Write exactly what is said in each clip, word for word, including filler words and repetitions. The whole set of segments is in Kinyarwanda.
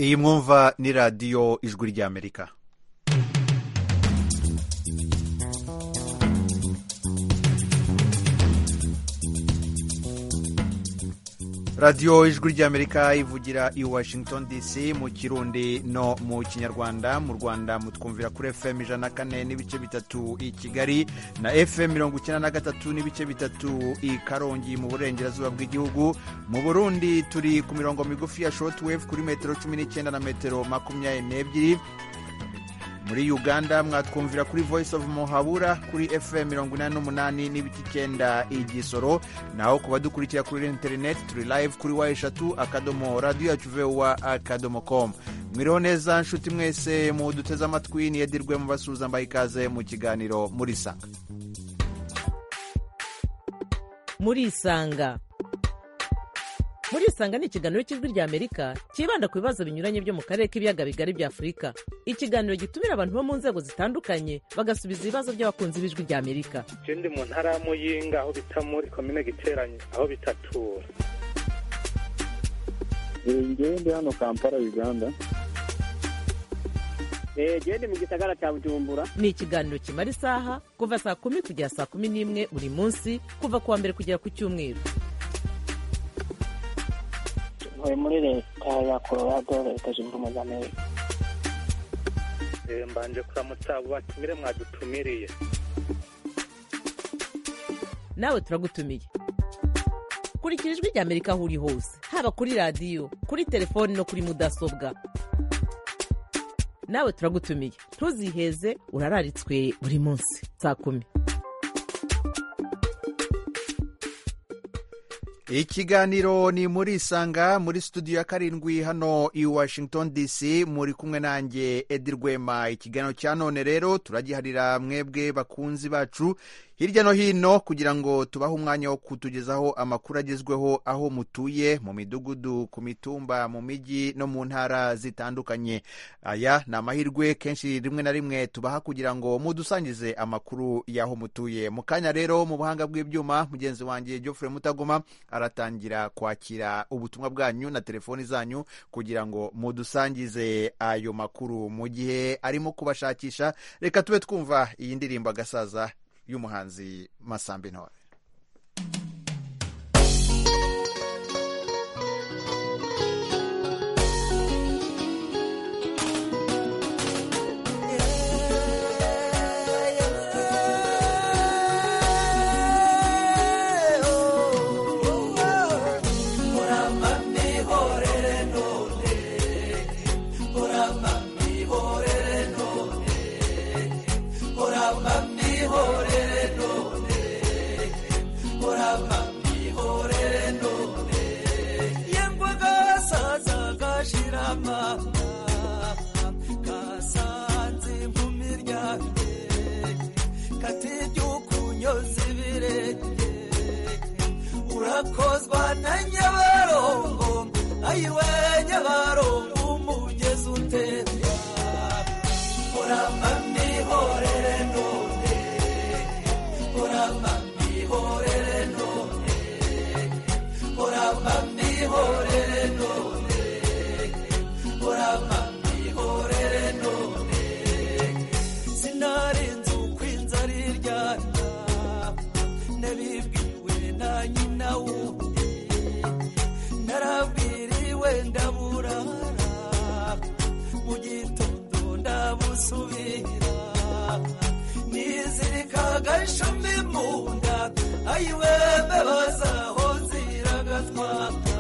iyi mwumva ni radiyo ijwi ry'Amerika. radiyo ijwi ry'Amerika ivugira i Washington D C mu Kirundi no mu Kinyarwanda. Mu Rwanda mutwumvira kuri F M ijana na kane n'ibice bitatu i Kigali na F M mirongo icyenda na gatatu n'ibice bitatu i Karongi mu burengerazuba bw'igihugu. Mu Burundi turi ku mirongo migufi ya shortwave kuri metero cumi n'icyenda na metero makumyabiri n'ebyiri. Muri Uganda mwatwumvira kuri Voice of Muhabura kuri F M mirongo inani n'umunani n'ibice icyenda i Gisoro, naho kuba dukurikira kuri internet turi live kuri wa eshatu akadomo radio yacu voa akadomo com. Mwiriho neza nshuti mwese mu duteze amatwi, ni Edirwe mu basuza mbaye ikaze mu kiganiro muri Isanga. Muri Isanga Muri Isanga ni ikiganiro cy'ijwi ry'Amerika kibanda ku bibazo binyuranye byo mu karere k'ibiyaga bigari bya Afurika. Ikiganiro gitumira abantu bo mu nzego zitandukanye bagasubiza ibibazo by'abakunzi b'ijwi ry'Amerika. Je ndi mu ntara ya Muyinga aho bita muri commune Giteranye aho bitatura. Ngewe ndi hano Kampala Uganda. Eh je ndi mu gisagara cya Bujumbura. Ni ikiganiro kimara isaha kuva saa kumi kugera saa kumi n'imwe buri munsi kuva kuwa mbere kugera ku Cyumweru. Muri leta ya Colorado, leta zunze ubumwe za Amerika. Eh mbanje kuramutsa batumire mwadutumiriye. Nawe turagutumiye. Kurikira ijwi ry'Amerika aho uri hose, haba kuri radio, kuri telefone no kuri mudasobwa. Nawe turagutumiye. Ntuziheze, urararitswe buri munsi saa kumi. Ikiganiro ni muri Isanga, muri studio ya karindwi hano i Washington D C, muri kumwe nanjye Edirwema. Ikiganiro cya none rero turagiharira mwebwe bakunzi bacu hirya no hino kugira ngo tubahe umwanya wo kutugezaho amakuru agezweho aho mutuye, mu midugudu, ku mitumba, mu miji no mu ntara zitandukanye. Aya ni amahirwe kenshi rimwe na rimwe tubaha kugira ngo mudusangize amakuru y'aho mutuye. Mu kanya rero mu buhanga bw'ibyuma mugenzi wanjye Geoffrey Mutagoma aratangira kwakira ubutumwa bwanyu na telefoni zanyu kugira ngo mudusangize ayo makuru. Mu gihe arimo kubashakisha, reka tube twumva iyi ndirimbo Agasaza y'umuhanzi Masambi Ntore. Urakozwa na Nyabarongo, ayiwe Nyabarongo umugezi utemba. Uramba mihorere none, uramba mihorere none, uramba mihorere none, uramba mihorere none. Sinarinze uko inzara iryana, nabibwiwe na nyina wundi, narabwiriwe ndaburara, mu gitondo ndabusubira, nizirika agashumi mu nda, ayiwe mbebazaho ziragatwaka.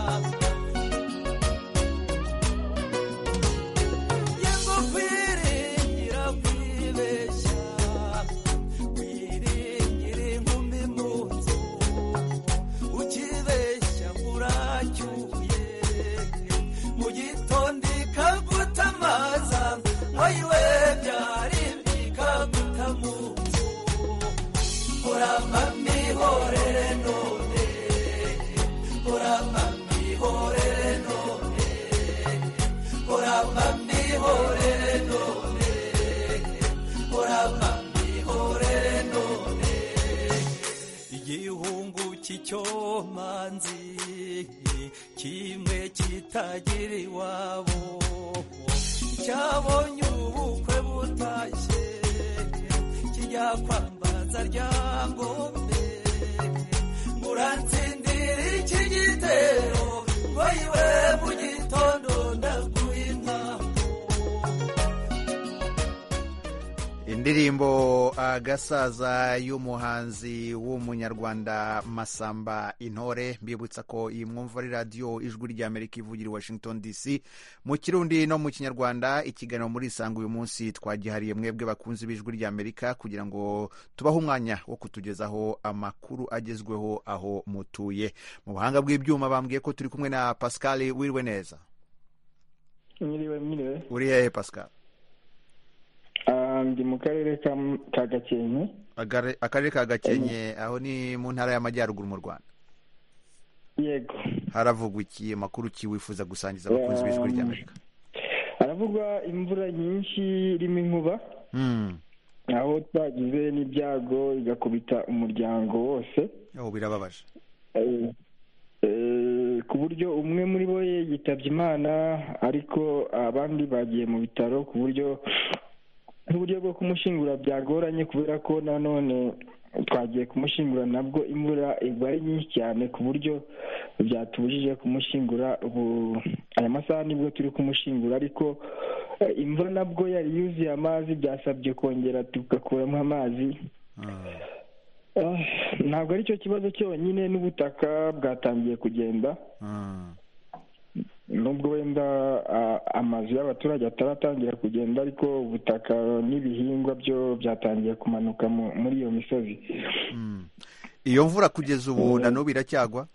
Yengo kwiringira kwibeshya, kwiringira inkumi mu nzu, ukibeshya uracyuye, mu gitondo ikagutamaza, ayiwe byari bikaguta mu nzu. Uramba mihorere none, uramba mihorere none, uramba mihorere none, uramba mihorere none. Igihungu cy'icyomanzi kimwe kitagira iwabo cyabonye ubukwe butashye kijya kwambaza ryangombe murantsindira iki gitero ngo iwe mu gitondo ndaguha intambo. indirimbo agasaza y'umuhanzi w'umunyarwanda Masamba Intore. Mbibutsa ko iyi mwumva ari radiyo ijwi ry'Amerika ivugira i Washington D C mu kirundi no mu kinyarwanda. Ikiganiro muri Isanga uyu munsi twagihariye mwebwe bakunzi b'ijwi ry'Amerika kugira ngo tubahe umwanya wo kutugezaho amakuru agezweho aho mutuye. Mu buhanga bw'ibyuma bambwiye ko turi kumwe na Pascal. Wiriwe neza? Mwiriwe mwiriwe. Uri hehe Pascal? Ndi mu karere ka Gakenke. Akarere ka Gakenke aho ni mu ntara y'Amajyaruguru mu Rwanda. Yego. Haravugwa iki, amakuru ki wifuza gusangiza abakunzi b'ijwi ry'Amerika? Haravugwa imvura nyinshi irimo inkuba. Mm. Aho twagize n'ibyago igakubita umuryango wose. Oh, birababaje. Eh, eh, ku buryo umwe muri bo yitabye Imana ariko abandi bagiye mu bitaro ku buryo uburyo bwo kumushingura byagoranye kubera ko nanone twagiye kumushingura nabwo imvura igwa ari nyinshi cyane ku buryo byatubujije kumushingura. Ubu aya masaha nibwo turi kumushingura ariko imvura nabwo yari yuzuye amazi byasabye kongera tugakuramo amazi. Ntabwo ari cyo kibazo cyonyine n'ubutaka bwatangiye kugenda. Nubwo wenda amazu y'abaturage ataratangira kugenda ariko ubutaka n'ibihingwa byo byatangiye kumanuka muri iyo misozi. Iyo mvura kugeza ubu na n'ubu iracyagwa?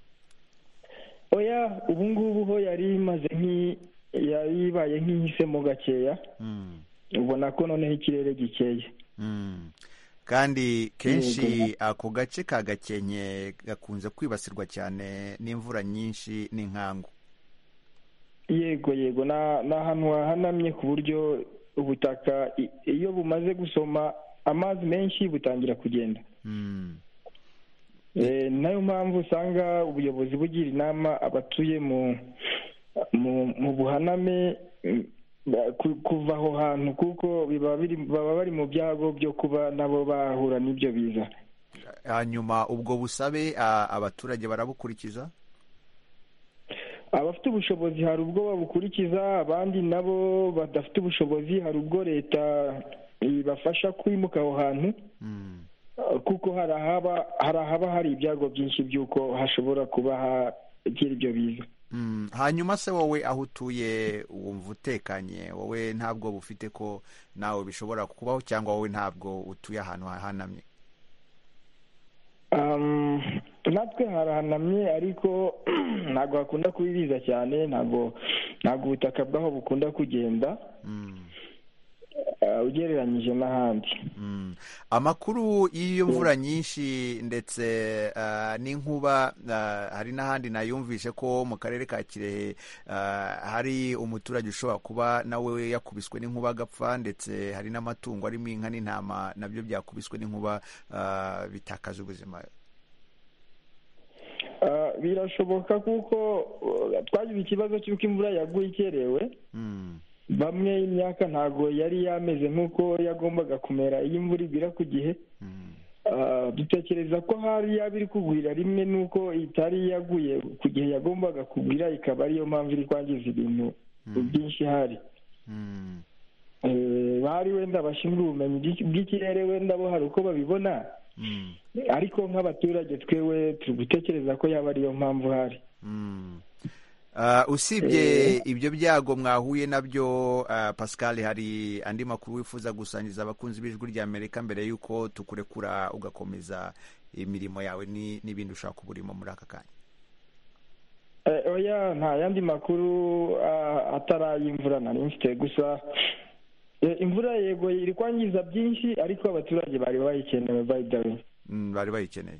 Oya, ubu ngubu ho yari imaze yari ibaye nk'ihisemo gakeya. Ubona ko noneho ikirere gikeye. Kandi kenshi ako gace ka Gakenke gakunze kwibasirwa cyane n'imvura nyinshi n'inkangu. Yego yego, ni ahantu hahanamye ku buryo ubutaka iyo bumaze gusoma amazi menshi butangira kugenda. Nayo mpamvu usanga ubuyobozi bugira inama abatuye mu mu buhaname kuva aho hantu kuko baba bari mu byago byo kuba nabo bahura n'ibyo biza. Hanyuma ubwo busabe abaturage barabukurikiza? Abafite ubushobozi hari ubwo babukurikiza, abandi nabo badafite ubushobozi hari ubwo leta ibafasha kwimuka aho hantu kuko hari ahaba hari ahaba hari ibyago byinshi by'uko hashobora kuba hagira ibyo biza. Hanyuma se wowe aho utuye wumva utekanye? Wowe ntabwo bufite ko nawe bishobora kubaho cyangwa wowe ntabwo utuye ahantu hahanamye? natwe harahanamye ariko ntabwo hakunda kubibiza cyane, ntabwo ntabwo ubutaka bwaho bukunda kugenda ugereranyije n'ahandi. Amakuru y'iyo mvura nyinshi ndetse n'inkuba, hari n'ahandi nayumvishe ko mu karere ka Kirehe hari umuturage ushobora kuba nawe yakubiswe n'inkuba agapfa, ndetse hari n'amatungo arimo inka n'intama nabyo byakubiswe n'inkuba bitakaje ubuzima. Birashoboka kuko twagize ikibazo cy'uko imvura yaguye ikerewe. Bamwe imyaka ntago yari yameze nk'uko yagombaga kumera iyo imvura igwira ku gihe. Dutekereza ko hari yaba iri kugwira rimwe n'uko itari yaguye ku gihe yagombaga kugwira, ikaba ariyo mpamvu iri kwangiza ibintu byinshi hari. Bari wenda bashinzwe ubumenyi bw'ikirere wenda bo hari uko babibona, ariko nk'abaturage twewe turi gutekereza ko yaba ariyo mpamvu hari. Usibye ibyo byago mwahuye nabyo, Pascal, hari andi makuru wifuza gusangiza abakunzi b'ijwi ry'Amerika mbere y'uko tukurekura ugakomeza imirimo yawe n'ibindi ushaka uburimo muri aka kanya? Oya, nta yandi makuru atari imvura nari mfite, gusa imvura yego iri kwangiza byinshi ariko abaturage bari bayikeneye bayidawe. Bari bayikeneye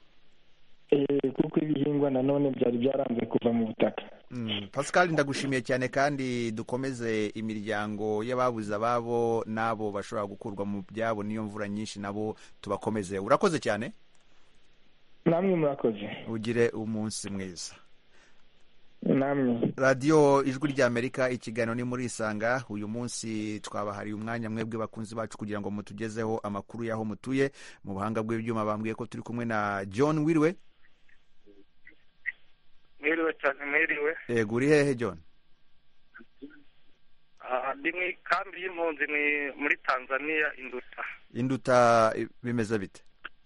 kuko ibihingwa nanone byari byaranze kuva mu butaka. Pascal, ndagushimiye cyane kandi dukomeze imiryango y'ababuze ababo nabo bashobora gukurwa mu byabo n'iyo mvura nyinshi, nabo tubakomeze. Urakoze cyane. namwe murakoze, ugire umunsi mwiza. namwe. radiyo ijwi ry'Amerika, ikiganiro ni muri Isanga. Uyu munsi twabahariye umwanya mwebwe bakunzi bacu kugira ngo mutugezeho amakuru y'aho mutuye. Mu buhanga bw'ibyuma bambwiye ko turi kumwe na John. Wiriwe? mwiriwe cyane. mwiriwe. Yego, uri hehe John? ndi mu kambi y'impunzi muri Tanzania, Induta. Induta bimeze bite?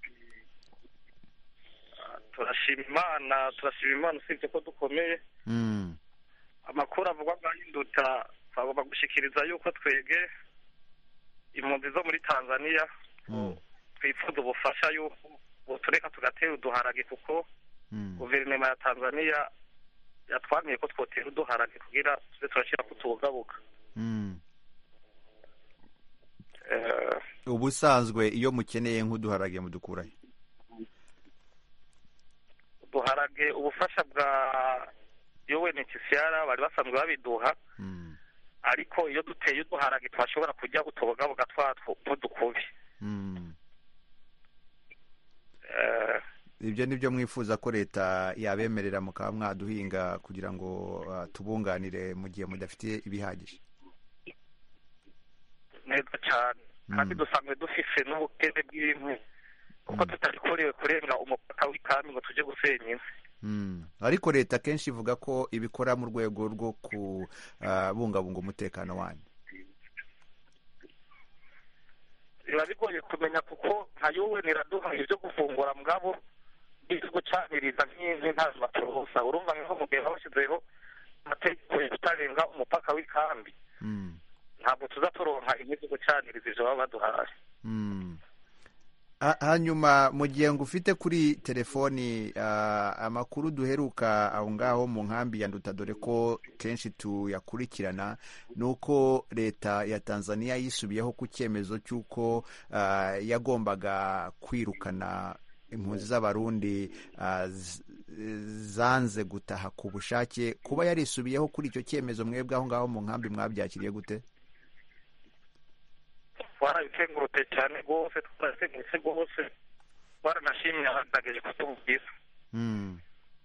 turashima Imana, turashima Imana usibye ko dukomeye. Mm. Amakuru avugwa bwa Induta bagomba gushikiriza yuko twege impunzi zo muri Tanzania Mm. twifuza ubufasha yuko tureka tugatera uduharage, kuko Mm. guverinoma ya Tanzania yatwamiye ko twotera uduharage kugira tuze turashyira kutugabuka. Mm. Eh, ubusanzwe iyo mukeneye nk'uduharage mudukurahe? uduharage ubufasha bwa U N H C R bari basanzwe babiduha. Mm. ariko iyo duteye uduharage twashobora kujya gutobogaboga twatwo n'udukubi. Mm. Eh, ibyo nibyo mwifuza ko leta yabemerera mukaba mwaduhinga kugira ngo uh, tubunganire mu gihe mudafitiye ibihagije? neza cyane. kandi dusanzwe dufise n'ubukene bw'inkwi kuko tutarikorewe kurenga umupaka w'ikambi ngo tujye gusenya inkwi. Mm. ariko leta kenshi ivuga ko ibikora mu rwego rwo kubungabunga uh, umutekano wanyu. biba bigoye kumenya kuko nka yuwe niraduha ibyo gufungura mugabo byo gucaniriza nk'inkwi ntazo baturuhusa. urumva nk'aho mu gihe bashyizeho amategeko yo kutarenga umupaka w'ikambi, Mm. ntabwo tuza turonka inkwi zo gucaniriza ivyo baba baduhaye. Mm. hanyuma mu gihe ngufite kuri telefoni, uh, amakuru duheruka aho ngaho mu nkambi ya Nduta, dore ko kenshi tuyakurikirana, nuko leta ya Tanzania yisubiyeho ku cyemezo cy'uko uh, yagombaga kwirukana impunzi z'abarundi uh, zanze gutaha ku bushake. kuba yarisubiyeho kuri icyo cyemezo, mwebwe aho ngaho mu nkambi mwabyakiriye gute? twarabikengurutse cyane rwose, twarabikengurutse rwose, twaranashimye abadageje kutubwiza. Mm.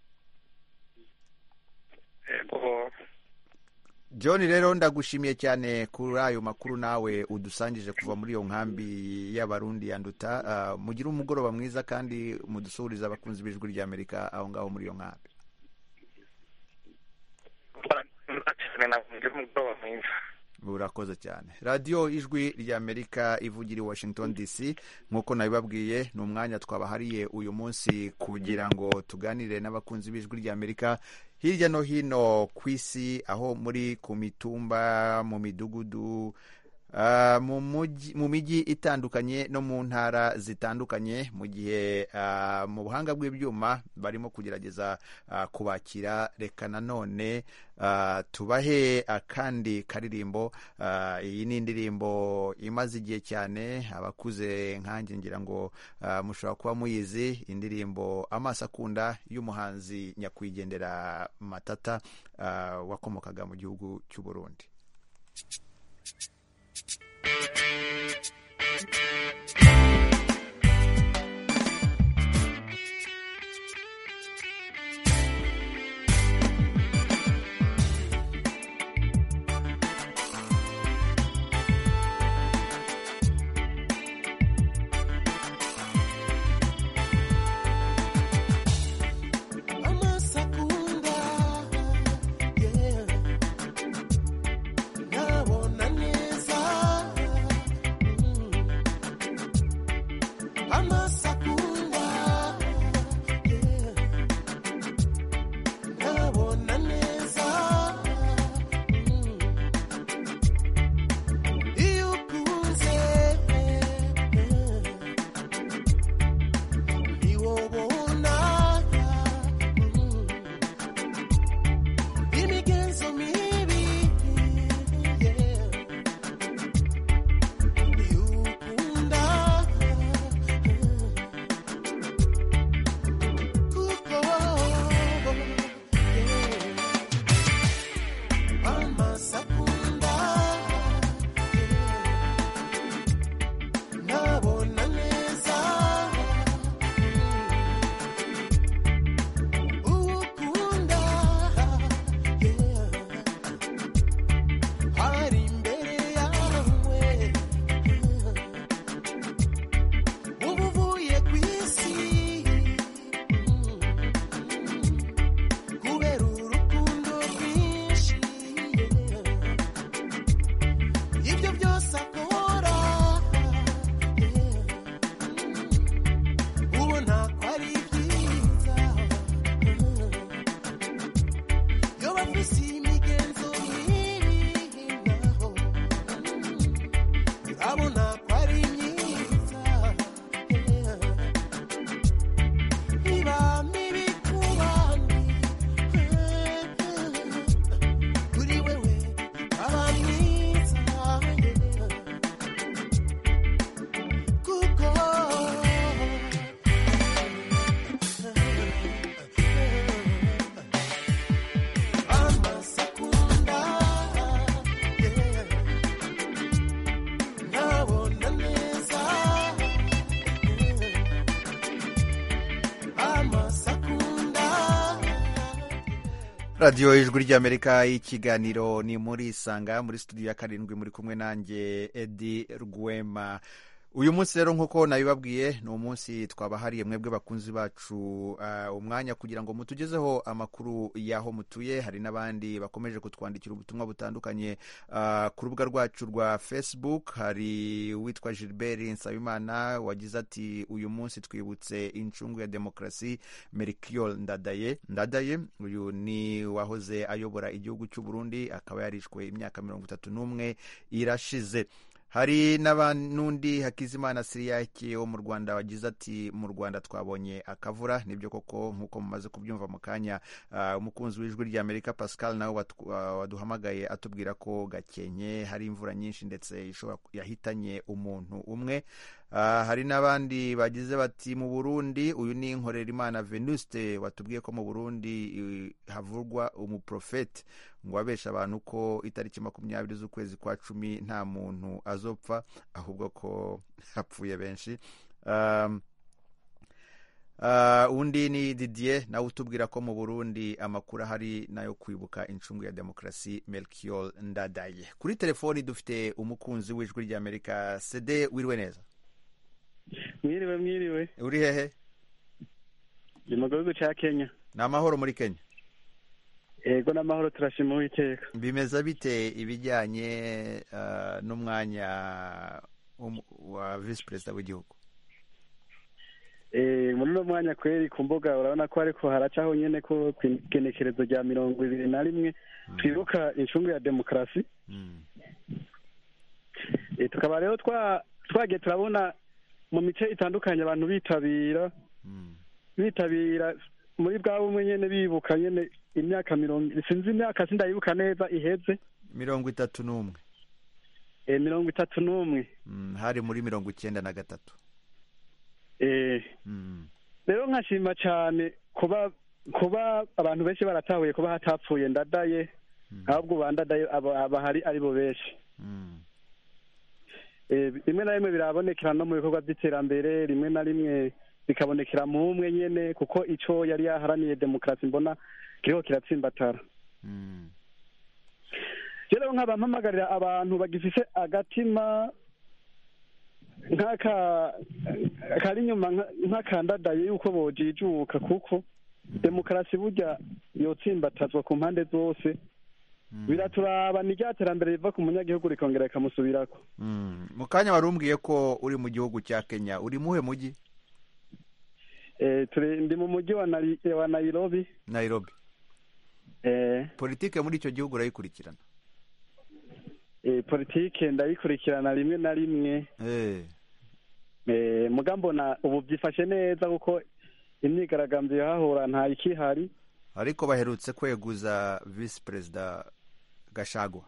Ego. John, rero ndagushimiye cyane kuri ayo makuru nawe udusangije kuva muri iyo nkambi y'abarundi ya Nduta. Uh, mugire umugoroba mwiza kandi mudusuhurize abakunzi b'ijwi ry'Amerika aho ngaho muri iyo nkambi. Urakoze cyane. radiyo ijwi ry'Amerika ivugira i Washington D C. nk'uko nabibabwiye, ni umwanya twabahariye uyu munsi kugira ngo tuganire n'abakunzi b'ijwi ry'Amerika hirya no hino ku isi, aho muri ku mitumba, mu midugudu, uh, mu muji, mu mijyi itandukanye no mu ntara zitandukanye, mu gihe uh, mu buhanga bw'ibyuma barimo kugerageza uh, kubakira. Reka nanone uh, tubahe akandi karirimbo. Uh, iyi ni indirimbo imaze igihe cyane, abakuze nkanjye ngira ngo uh, mushobora kuba muyizi, indirimbo Amaso Akunda y'umuhanzi nyakwigendera Matata uh, wakomokaga mu gihugu cy'u Burundi. radiyo ijwi ry'amerika y'ikiganiro ni muri isanga muri studio ya karindwi muri kumwe nanjye Edi Rwema. Uyu munsi rero nk'uko nabibabwiye ni umunsi twabahariye mwebwe bakunzi bacu uh, umwanya kugira ngo mutugezeho amakuru y'aho mutuye. Hari n'abandi bakomeje kutwandikira ubutumwa butandukanye uh, ku rubuga rwacu rwa Facebook. Hari witwa Gilbert Nsabimana wagize ati uyu munsi twibutse incungu ya demokarasi Melchior Ndadaye. Ndadaye uyu ni wahoze ayobora igihugu cy'u Burundi, akaba yarishwe imyaka mirongo itatu n'umwe irashize. Hari n'undi Hakizimana Siriyake wo mu Rwanda wagize ati mu Rwanda twabonye akavura. Nibyo koko nk'uko mumaze kubyumva mu kanya. Uh, umukunzi w'ijwi ry'Amerika Pascal nawe waduhamagaye atubwira ko Gakenke hari imvura nyinshi ndetse ishobora yahitanye umuntu umwe. Uh, hari n'abandi bagize bati mu Burundi, uyu ni Nkorerimana Venuste watubwiye ko mu Burundi uh, havurwa umuprofete ngo abesha abantu ko itariki makumyabiri z'ukwezi kwa cumi nta muntu azopfa, ahubwo ko hapfuye benshi. Um, uh, undi ni Didier nawe utubwira ko mu Burundi amakuru ahari nayo kwibuka incungu ya demokarasi Melchior Ndadaye. Kuri telefoni dufite umukunzi w'ijwi ry'Amerika. Sede, wiriwe neza? Mwiriwe mwiriwe. Uri hehe? Ni mu gihugu cya Kenya. Ni amahoro muri Kenya? Ego n'amahoro turashima Uwiteka. Bimeza bite ibijyanye uh, n'umwanya um, wa vice president w'igihugu? Eh muri no mwanya kweri ku mbuga urabona ko ariko haracaho nyene ko kwenekerezo rya mirongo ibiri na rimwe mm. twibuka incungu ya demokarasi. Mm. Eh tukaba rero twa twagiye turabona mu mice itandukanye abantu bitabira mm. bitabira muri bwa bumwe nyene bibuka nyene imyaka mirongo sinzi imyaka sindayibuka neza iheze mirongo itatu n'umwe. Eh mirongo itatu n'umwe. Mm, hari muri mirongo icyenda na gatatu. Eh mm. Rero nkashima cyane kuba kuba abantu benshi baratahuye kuba hatapfuye Ndadaye mm. ahubwo bandadaye abahari ari bo benshi. Mm. Eh rimwe na rimwe birabonekera no mu bikorwa by'iterambere, rimwe na rimwe bikabonekera mu umwe nyene kuko ico yari yaharaniye demokarasi mbona kiriho kiratsimbatara. Mm. Rero nk'abampamagarira abantu bagifise agatima nk'aka kari nyuma nk'akandadaye yuko bojijuka kuko demokarasi burya yotsimbatazwa ku mpande zose. Mm. Biraturaba ni ryaterambere riva ku munyagihugu rikongera ikamusubirako. Mm. Mu kanya warumbwiye ko uri mu gihugu cya Kenya, uri muhe mugi? Eh turi ndi mu mujyi wa, Nari, wa Nairobi. Nairobi. Eh politike muri icyo gihugu urayikurikirana? Eh politike ndayikurikirana rimwe na rimwe. Eh Eh mugambo na ubu byifashe neza kuko imyigaragambyo yahahora nta ikihari. Ariko baherutse kweguza vice president Gashagwa.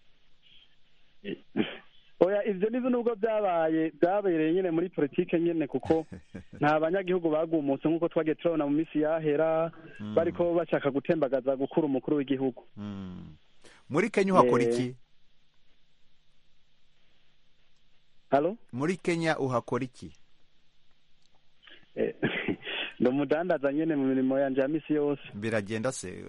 Oya ivyo nivyo nubwo byabaye byabereye nyene muri politike nyene kuko nta banyagihugu bagumutse nkuko twagiye turabona mu misi yahera mm. bariko bashaka gutembagaza gukura umukuru w'igihugu. Mm. Muri Kenya uhakora iki? Eh. Halo? Muri Kenya uhakora iki? Eh ndo mudandaza nyene mu mirimo yanje ya misi yose. Biragenda se?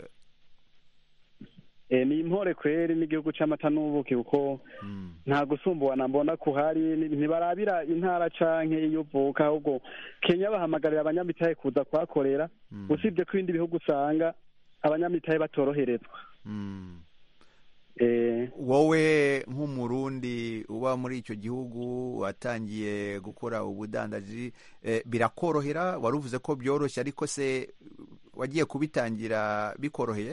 Eh ni impore kweri n'igihugu c'amata n'ubuki kuko mm. nta gusumbuwana mbona kuhari ntibarabira intara canke iyuvuka ahubwo Kenya bahamagarira abanyamitahe kuza kwakorera mm. usibye ko ibindi bihugu usanga abanyamitahe batoroherezwa. Mm. Eh wowe nk'umurundi uba muri icyo gihugu watangiye gukora ubudandaji eh, birakorohera? Waruvuze ko byoroshye ariko se wagiye kubitangira bikoroheye?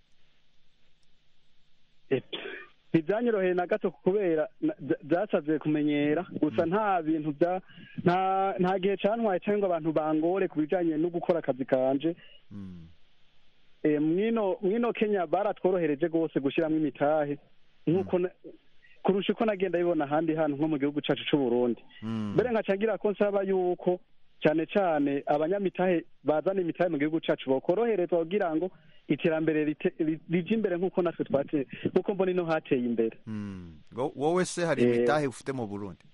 Ntibyanyoroheye na gato kubera byasabye kumenyera gusa nta bintu bya nta nta gihe cantwaye cyangwa abantu bangore kubijanye no gukora akazi kanje. Mm. Eh mwino mwino Kenya baratworohereje gose gushiramo imitahe nkuko mm. kurusha uko nagenda bibona handi hano nko mu gihugu cacu c'u Burundi. Mbere mm. nkacagira ko nsaba yuko cyane cyane abanyamitahe bazana imitahe mu gihugu cacu bokoroherezwa kugira ngo iterambere rije imbere nkuko natwe twate nkuko mbona ino hateye imbere. Mm. Wowe se hari eh, imitahe ufite mu Burundi?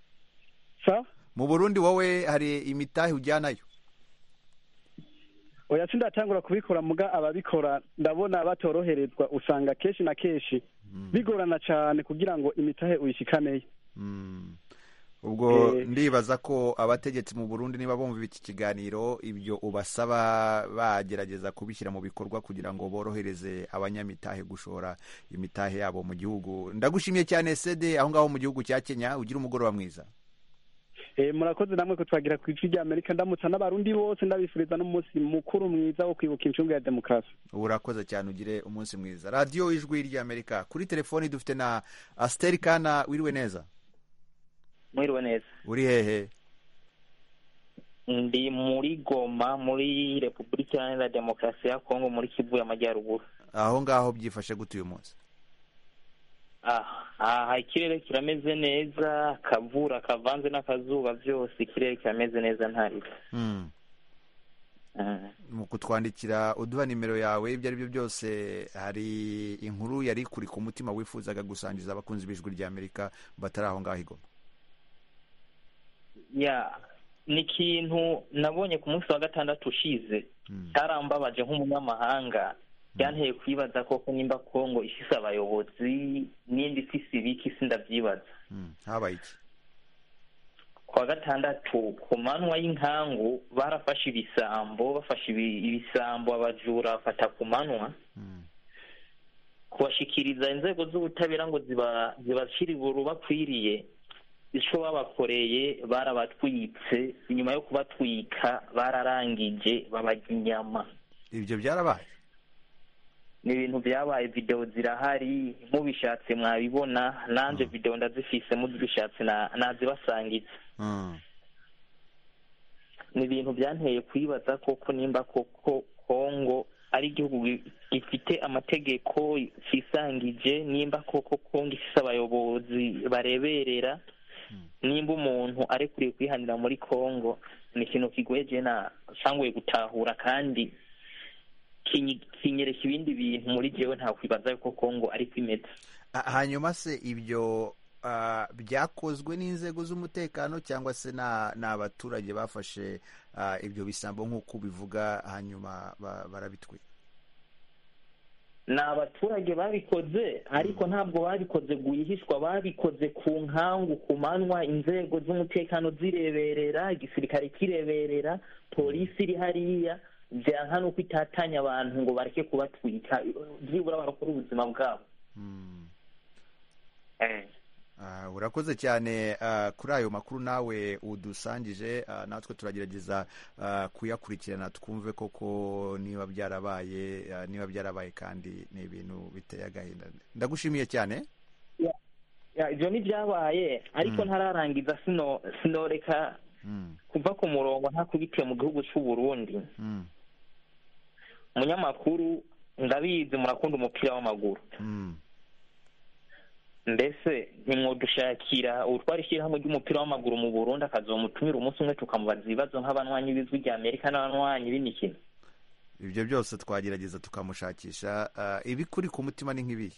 Sa? Mu Burundi wowe hari imitahe ujyanayo? oya sindatangura kubikora muga ababikora ndabona batoroherezwa usanga kenshi na kenshi bigorana cyane kugira ngo imitahe uyishikaneyo. ubwo ndibaza ko abategetsi mu Burundi niba bumva iki kiganiro ibyo ubasaba bagerageza kubishyira mu bikorwa kugira ngo borohereze abanyamitahe gushora imitahe yabo mu gihugu. Ndagushimiye cyane Sede aho ngaho mu gihugu cya Kenya, ugira umugoroba mwiza. Eh murakoze namwe ko twagira ku ijwi rya Amerika, ndamutsa n'abarundi bose ndabifuriza n'umunsi mukuru mwiza wo kwibuka incungu ya demokarasi. Urakoze cyane, ugire umunsi mwiza. Radio Ijwi rya Amerika, kuri telefoni dufite na Asteri Kana. Wiriwe neza? Mwiriwe neza. Uri hehe? Ndi muri Goma muri Repubulika Iharanira Demokarasi ya Kongo muri Kivu y'Amajyaruguru. Aho ngaho byifashe gute uyu munsi? Ah, aha ikirere kirameze neza, kavura kavanze n'akazuba byose, ikirere kirameze neza ntari. Mm. Mu kutwandikira uduha nimero yawe ibyo ari byo byose, hari inkuru yari kuri ku mutima wifuzaga gusangiza abakunzi b'Ijwi rya Amerika batari aho ngaho Igoma? Ya, ni ikintu nabonye ku munsi wa gatandatu ushize tarambabaje nk'umunyamahanga. Byanteye kwibaza koko nimba Kongo ifise abayobozi n'indi ifise ibiki sindavyibaza. Habaye iki? Kwa gatandatu ku manwa y'inkangu barafashe ibisambo, bafashe ibisambo abajura bafata ku manwa kubashikiriza inzego z'ubutabera ngo ziba zibashira iburu bakwiriye. Ico babakoreye barabatwitse, inyuma yo kubatwika bararangije babaga inyama. Ibyo byarabaye? Ni ibintu byabaye, video zirahari, mubishatse mwabibona, nanje video ndazifise mubishatse na nazibasangitse. Mm. Ni ibintu byanteye kwibaza koko nimba koko Kongo ari igihugu gifite amategeko kisangije, nimba koko Kongo ifise abayobozi bareberera, nimba umuntu arekuriye kwihanira muri Kongo. Ni ikintu kigweje na sangwe gutahura, kandi kinyereka ibindi bintu muri jewe nta kwibaza yuko Kongo ari kwimeza. Hanyuma se ibyo uh, byakozwe n'inzego z'umutekano cyangwa se na n'abaturage bafashe uh, ibyo bisambo nk'uko bivuga hanyuma barabitwika? Na abaturage babikoze, ariko ntabwo babikoze guhishwa, babikoze ku nkangu ku manwa, inzego z'umutekano zireberera, igisirikare kireberera, polisi iri hariya, byanka nuko itatanya abantu ngo bareke kubatwika, byibura barakora ubuzima bwabo. Mm. Eh. Uh, urakoze cyane uh, kuri ayo makuru nawe udusangije. Uh, natwe turagerageza uh, kuyakurikirana twumve koko niba byarabaye uh, niba byarabaye kandi ni ibintu biteye agahinda. Ndagushimiye cyane. Ya, ya ibyo ni byabaye, ariko mm. ntararangiza sino sinoreka mm. kuva ku murongo nta kubitiye mu gihugu cy'u Burundi. Mm. Munyamakuru ndabizi murakunda umupira w'amaguru. Mm. Mbese nimwodushakira utwari shyirahamwe ry'umupira w'amaguru mu Burundi akazomutumira umunsi umwe tukamubaza ibibazo nk'abanwanyi b'Ijwi rya Amerika n'abanwanyi b'imikino. Ibyo byose twagerageza tukamushakisha. Uh, ibikuri ku mutima ni nk'ibihe?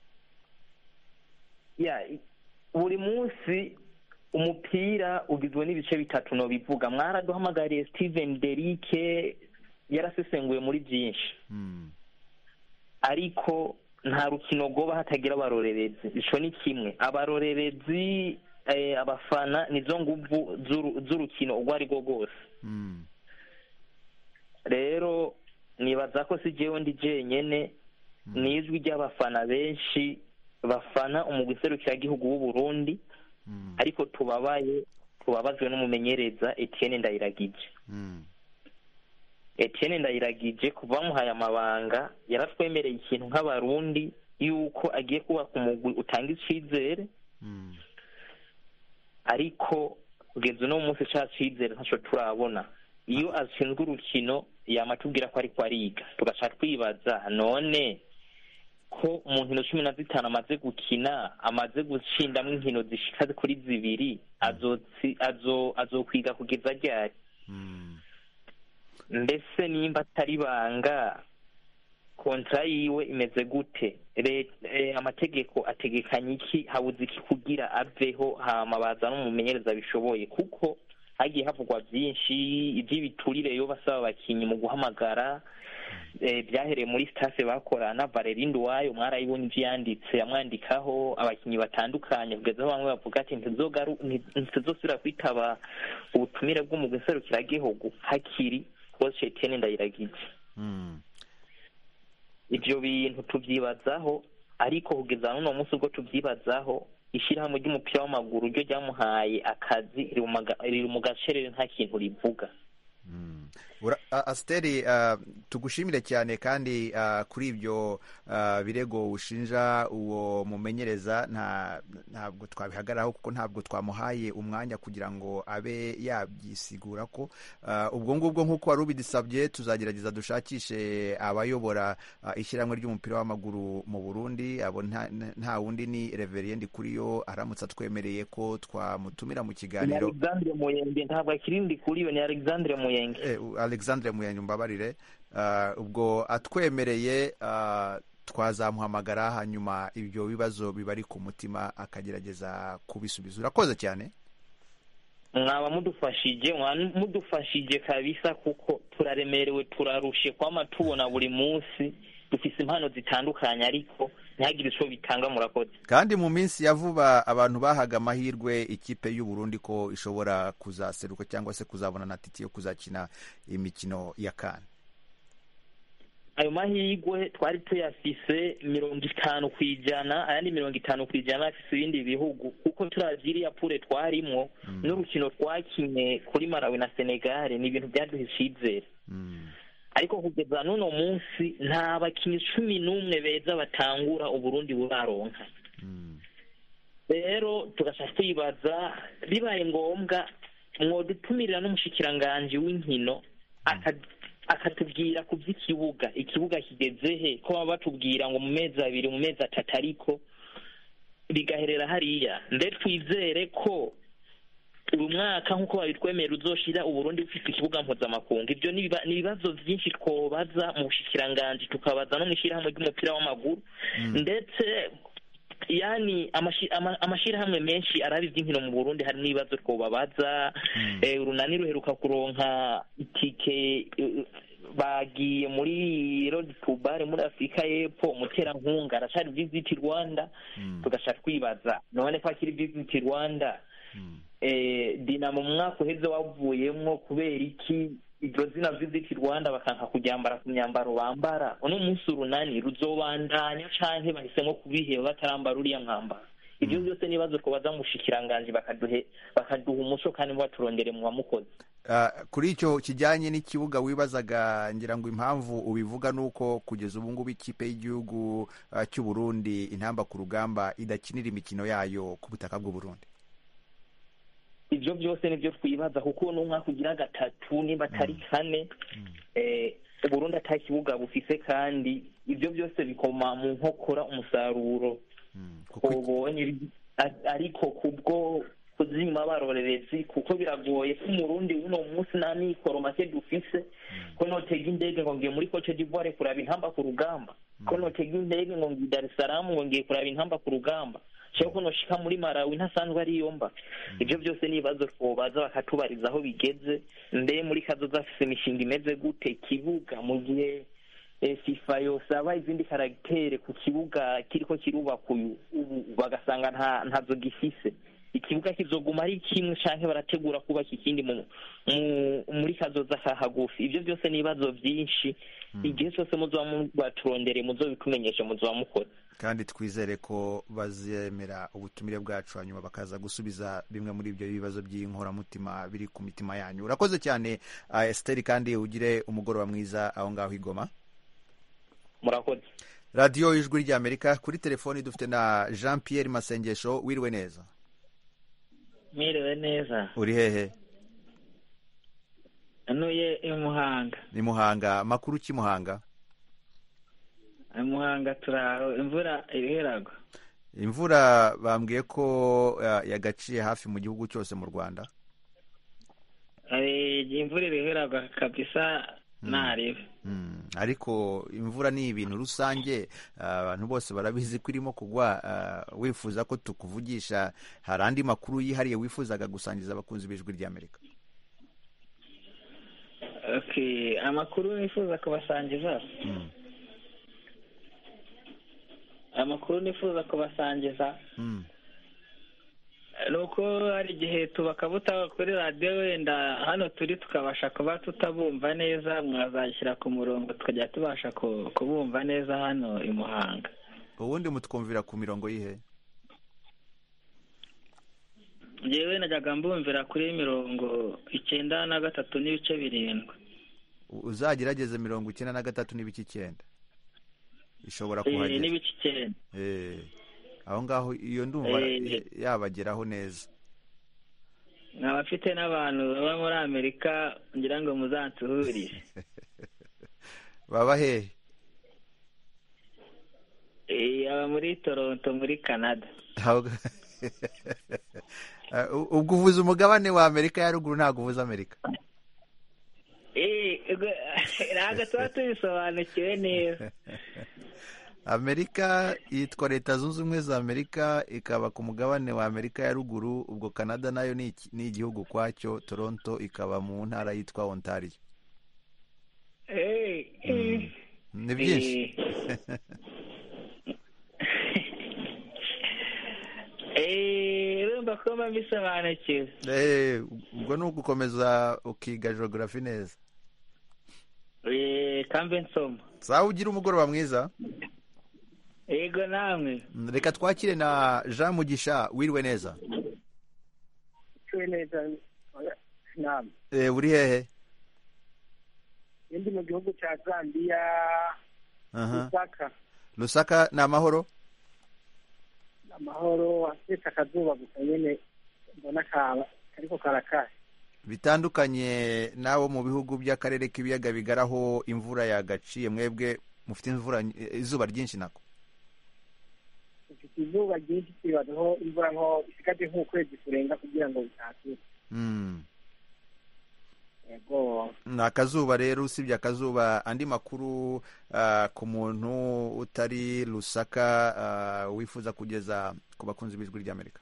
Ya, buri munsi umupira ugizwe n'ibice bitatu no bivuga. Mwaraduhamagariye Steven Derike yarasesenguye muri byinshi. Mm. Ariko nta rukino goba hatagira abarorerezi. Ico ni kimwe. Abarorerezi eh, abafana nizo nguvu z'urukino ubwo ari go gose. Mm. Rero nibaza ko si jewe ndi jenyene, mm. nizwi ry'abafana benshi bafana umugwi serukiragihugu w'u Burundi. Mm. Ariko tubabaye tubabazwe n'umumenyereza Etienne Ndayiragije. Mm. Etienne Ndayiragije kuva muhaye amabanga yaratwemereye ikintu nk'abarundi yuko agiye kuba ku mugwi utanga icizere. Mm. Ariko kugeza no munsi cya cizere ntaco turabona. Iyo ashinzwe urukino yamatubwira ko ari ko ariga, tugaca twibaza none ko mu nkino cumi na zitanu amaze gukina, amaze gucindamwo inkino zishika kuri zibiri, azotsi azo azokwiga kugeza ryari? Mm. Mbese nimba atari banga kontra yiwe imeze gute? E, amategeko ategekanye iki? Habuze iki kugira aveho hama baza n'umumenyereza bishoboye? Kuko hagiye havugwa byinshi iby'ibiturire yo basaba abakinnyi mu guhamagara byahereye muri stase bakorana Valerie Nduwayo mwarayibonye ibyo yanditse amwandikaho abakinnyi batandukanye kugeza aho bamwe bavuga ati ntituzosubira kwitaba ubutumire bw'umugwi nserukiragihugu hakiri Coach Etienne Ndayiragije. Ibyo bintu tubyibazaho ariko kugeza n'uno munsi ubwo tubyibazaho ishyirahamwe ry'umupira w'amaguru ryo ryamuhaye akazi riri mu gacerere nta kintu rivuga. Asteri tugushimire cyane kandi kuri ibyo birego ushinja uwo mumenyereza ntabwo twabihagararaho kuko ntabwo twamuhaye umwanya kugira ngo abe yabyisigura ko ubwo ngubwo nk'uko wari ubidisabye tuzagerageza dushakishe abayobora ishyirahamwe ry'umupira w'amaguru mu Burundi abo nta wundi ni Reverend Kuriyo aramutse atwemereye ko twamutumira mu kiganiro. Alexandre Muyenge ntabwo akirindi Kuriyo ni Alexandre Muyenge. Alexandre Muyenge mbabarire ubwo atwemereye twazamuhamagara hanyuma ibyo bibazo bibari ku mutima akagerageza kubisubiza. Urakoze cyane. Mwaba mudufashije mudufashije kabisa kuko turaremerewe turarushe kwama tubona buri munsi dufise impano zitandukanye ariko ntihagire ico bitanga. Murakoze. Kandi mu minsi ya vuba abantu bahaga amahirwe ikipe y'u Burundi ko ishobora kuzaseruka cyangwa se kuzabona na titi yo kuzakina imikino ya CAN. Ayo mahirwe twari tuyafise mirongo itanu kwijana ayandi mirongo itanu kwijana afise ibindi bihugu kuko turaziriya pure twarimwo mm. n'urukino twakinye kuri Malawi na Senegal ni ibintu byaduhishizera. Mm. Ariko kugeza n'uno munsi nta bakinnyi cumi n'umwe beza batangura Uburundi buraronka. Rero tugashaka kwibaza bibaye ngombwa mwodutumirira n'umushikiranganje w'inkino akatubwira ku by'ikibuga ikibuga kigeze he ko baba batubwira ngo mu mezi abiri mu mezi atatu ariko bigaherera hariya nde twizere ko uyu mwaka nk'uko babitwemera uzoshira Uburundi bufite ikibuga mpuzamakungu. Ibyo ni ibibazo byinshi twobaza mu bushikiranganje tukabaza no mwishirahamwe ry'umupira w'amaguru mm. ndetse yani amashirahamwe menshi arabi by'inkino mu Burundi hari n'ibibazo twobabaza mm. eh, urunani ruheruka kuronka itike uh, bagiye muri Road to Bar muri Afrika y'Epfo umuterankunga arashari Visit Rwanda mm. tugashaka kwibaza none ko akiri Visit Rwanda mm. eh Dinamo mwaka uheze wavuyemwo kubera iki ibyo zina Visit Rwanda bakanka kujyambara ku myambaro bambara uno munsi urunani ruzobandanya canke bahisemo kubiheba batarambara uriya mwambaro. Ibyo byose nibazo ko bazamushikiranganje bakaduhe bakaduha umuco kandi baturondere mu bamukoze. Uh, kuri icyo kijyanye n'ikibuga wibazaga ngira ngo impamvu ubivuga nuko kugeza ubu ngubu ikipe y'igihugu uh, cy'u Burundi intamba ku rugamba idakinira imikino yayo ku butaka bw'u Burundi. Ibyo byose nibyo twibaza kuko n'umwaka ugira gatatu niba atari kane mm. eh Burundi atakibuga bufise kandi ibyo byose bikoma mu nkokora umusaruro mm. kuko ariko kubwo kuzima barorerezi kuko biragoye ko Murundi uno munsi na mikoro make dufise mm. ko notega indege ngo ngiye muri Cote d'Ivoire kuraba intamba ku rugamba mm. ko notega indege ngo ngiye Dar es Salaam ngo ngiye kuraba intamba ku rugamba cyangwa no shika muri Malawi ntasanzwe ari yomba. mm. Ibyo byose nibazo twobaza bakatubariza aho bigeze mbe muri kazoza afise imishinga imeze gute kibuga mu gihe e, FIFA yosaba izindi karaktere ku kibuga kiriko kirubaka uyu bagasanga nta ntazo gifise ikibuga kizoguma ari kimwe canke barategura kubaka ikindi mu muri kazoza hagufi. Ibyo byose nibazo byinshi mm. igihe cyose muzo baturondere muzo bikumenyesha muzo bamukoze kandi twizere ko bazemera ubutumire bwacu hanyuma bakaza gusubiza bimwe muri ibyo bibazo by'inkoramutima biri ku mitima yanyu. Urakoze cyane uh, Esther kandi ugire umugoroba mwiza aho ngaho Igoma. Murakoze. Radio Ijwi rya Amerika kuri telefoni dufite na Jean Pierre Masengesho. Wiriwe neza? Mwiriwe neza. Uri hehe? Anuye i Muhanga. Ni Muhanga. Makuru ki Muhanga? Muhanga turaho imvura iriherago. Imvura bambwiye ko yagaciye hafi mu gihugu cyose mu Rwanda. Ari imvura iriherago kabisa naribe. Mm. Ariko imvura ni ibintu rusange abantu uh, bose barabizi ko irimo kugwa. Uh, wifuza ko tukuvugisha hari andi makuru yihariye wifuzaga gusangiza abakunzi b'Ijwi rya Amerika? okay amakuru nifuza kubasangiza mm. amakuru nifuza kubasangiza mm. nuko hari igihe tubakabuta kuri radiyo wenda hano turi tukabasha kuba tutabumva neza mwazashyira ku murongo tukajya tubasha kubumva neza hano i Muhanga. Ubundi mutwumvira ku mirongo yihe? Yewe najyaga mbumvira kuri mirongo icyenda na gatatu n'ibice birindwi. Uzagerageze mirongo icyenda na gatatu n'ibice icyenda ishobora kuhagera. Eh n'ibice icyenda. Eh aho ngaho iyo ndumva yabageraho neza. N'abafite n'abantu baba muri Amerika ngira ngo muzantuhurire. Baba hehe? Eh aba muri Toronto muri Canada. Ubwo uvuze umugabane wa Amerika ya ruguru ntago uvuze Amerika. Eh ntago tuba tubisobanukiwe neza. Amerika yitwa Leta Zunze Ubumwe za Amerika, ikaba ku mugabane wa Amerika ya ruguru. Ubwo Canada nayo ni ni igihugu kwacyo. Toronto ikaba mu ntara yitwa Ontario. Eh mm. Ni byinshi. Eh rumba koma bisobanukiwe. Eh ubwo ni ugukomeza ukiga geography neza. Eh kambe nsoma. Sawa ugira umugoroba mwiza. Ego namwe. Reka twakire na Jean Mugisha, wiriwe neza. Wiriwe neza. Naam. Eh uri hehe? Ndi mu gihugu cya Zambia. Aha. Lusaka. Lusaka na amahoro? Amahoro afite akazuba gusa nyene mbona kaba ariko karakara. Bitandukanye nawo mu bihugu by'akarere k'ibiyaga bigaraho imvura yagaciye, mwebwe mufite imvura izuba ryinshi nako. Izuba ryinshi kibaho imvura nko isigaje nk'ukwezi kurenga kugira ngo bitatire. Mm. Ego. Na kazuba rero usibye akazuba andi makuru uh, ku muntu utari Lusaka uh, wifuza kugeza ku bakunzi b'ijwi ry'Amerika.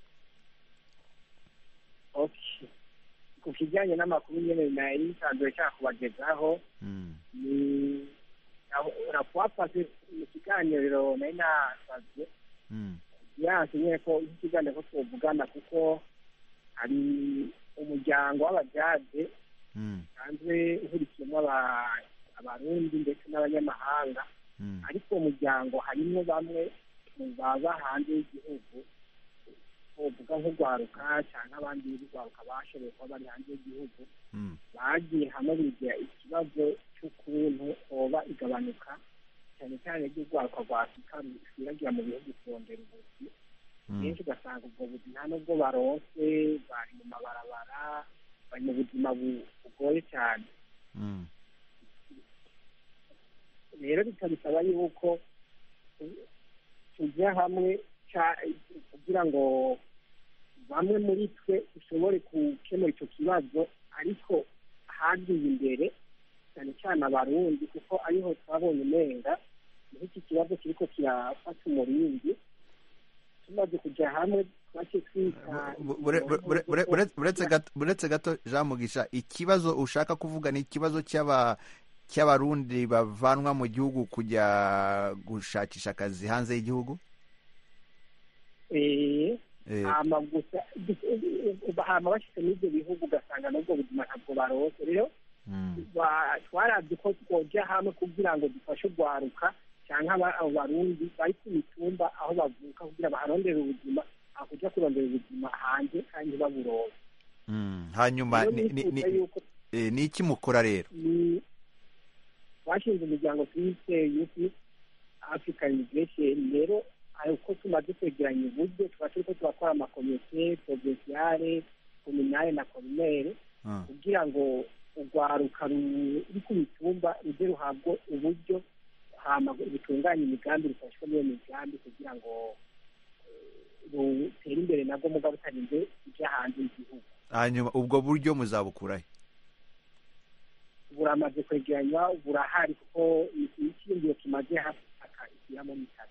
Okay. Ku kijyanye n'amakuru nyene na isanzwe cyangwa kubagezaho mm. ni rapwapase mu kiganiro na ina sanzwe mm. yanse ko ikiganiro ko tuvugana kuko hari umuryango w'abajaje mm. sanzwe uhurikiyemo abarundi ndetse n'abanyamahanga mm. ariko umuryango harimo bamwe mu baba hanze y'igihugu uvuga nk'urwaruka cyangwa abandi b'urwaruka bashoboye kuba bari hanze y'igihugu mm. bagiye hamwe bigira ikibazo cy'ukuntu hoba igabanuka cyane cyane ry'urwaruka rwa Afurika rusiragira mu bihugu kurondera ubuzi benshi ugasanga ubwo buzi nta nubwo baronse, bari mu mabarabara, bari mu buzima bugoye cyane. Rero bikabisaba yuko tujya hamwe kugira ngo bamwe muri twe dushobore gukemura icyo kibazo, ariko hagiye imbere cyane cyane abarundi kuko ariho twabonye umenga iki kibazo kiriko kirafata umurindi. Tumaze kujya hamwe twake twita buretse gato Jean Mugisha, ikibazo ushaka kuvuga ni ikibazo cy'aba cy'abarundi bavanwa mu gihugu kujya gushakisha akazi hanze y'igihugu? Eh ama gusa bahama bashyize n'ibyo bihugu ugasanga n'ubwo buzima ntabwo barose. Rero twarabye ko twojya hamwe kugira ngo dufashe urwaruka cyangwa abo barundi bari ku mitumba aho bavuka kugira baharondere ubuzima, aho kujya kurondera ubuzima hanze kandi baburonse. Hanyuma ni iki mukora rero? Bashinze umuryango twise Youth African Migration. Rero uko tumaze kwegeranya uburyo tuba turiko turakora amakomite provinciale, kominale na kominere kugira ngo urwaruka ruri ku mitumba ruje ruhabwe uburyo hama bitunganya imigambi rufashwe n'iyo migambi kugira ngo rutere imbere nabwo muga butarinze kujya hanze y'igihugu. Hanyuma ubwo buryo muzabukurahe? Buramaze kwegeranywa, burahari kuko ikiyumviro kimaze hafi akishyiramo mitatu.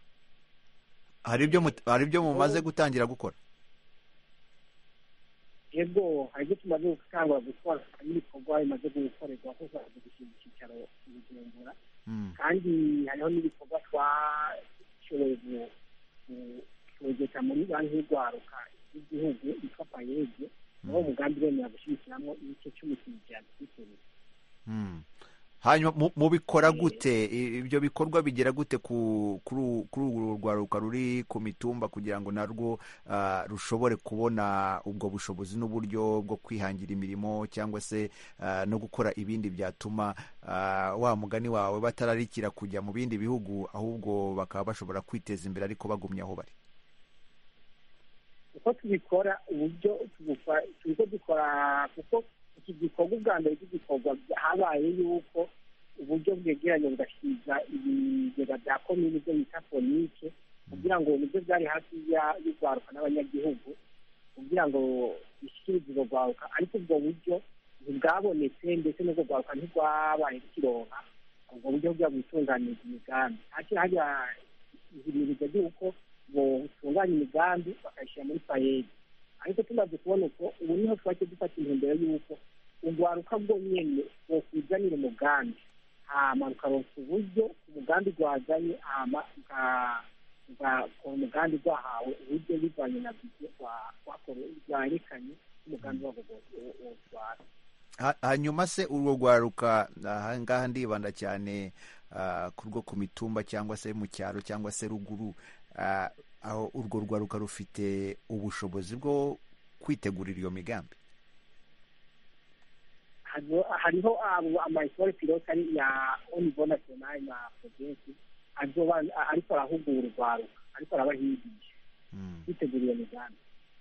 Hari ibyo hari ibyo mumaze gutangira gukora? yego hari ibyo tumaze gutangura gukora n'ibikorwa bimaze gukorerwa kuko tumaze gushinga icyicaro i Bujumbura kandi hariho n'ibikorwa twashoboye kwegeka muri banki y'urwaruka y'igihugu yitwa payege naho umugambi uremera gushyigikiramo ibice cumi ku ijana by'iterambere. hanyuma mubikora gute ibyo bikorwa bigera gute kuri uru rwaruka ruri ku mitumba kugira ngo narwo rushobore kubona ubwo bushobozi n'uburyo bwo kwihangira imirimo cyangwa se no gukora ibindi byatuma wa mugani wawe batararikira kujya mu bindi bihugu ahubwo bakaba bashobora kwiteza imbere ariko bagumye aho bari? uko tubikora uburyo tubiko dukora kuko iki gikorwa ubwa mbere cy'igikorwa habaye yuko uburyo bwegeranye bugashyikiriza ibigega bya komini byo bita fonike kugira ngo nibyo byari hafi y'urwaruka n'abanyagihugu kugira ngo bishyikirize urwo rwaruka ariko ubwo buryo ntibwabonetse ndetse n'urwo rwaruka ntirwabaye rukironka ubwo buryo bwaba gutunganyiriza imigambi hasi hajya ibintu by'uko butunganya imigambi bakayishyira muri payege ariko tumaze kubona uko ubu niho twajya dufata intumbero y'uko urwaruka bwo nyine bokwizanira umugambi hama rukaronsa uburyo umugambi rwazanye hama umugambi rwahawe uburyo bivanye na bije rwarekanye umugambi wabo wotwara. hanyuma se urwo rwaruka ahangaha ndibanda cyane ku rwo ku mitumba cyangwa se mu cyaro cyangwa se ruguru, aho urwo rwaruka rufite ubushobozi bwo kwitegurira iyo migambi? hariho amayisore pilote ari ya onivo nasiyonali na provinsi ariko arahugura urwaruka ariko arabahigisha kwitegura iyo migambi.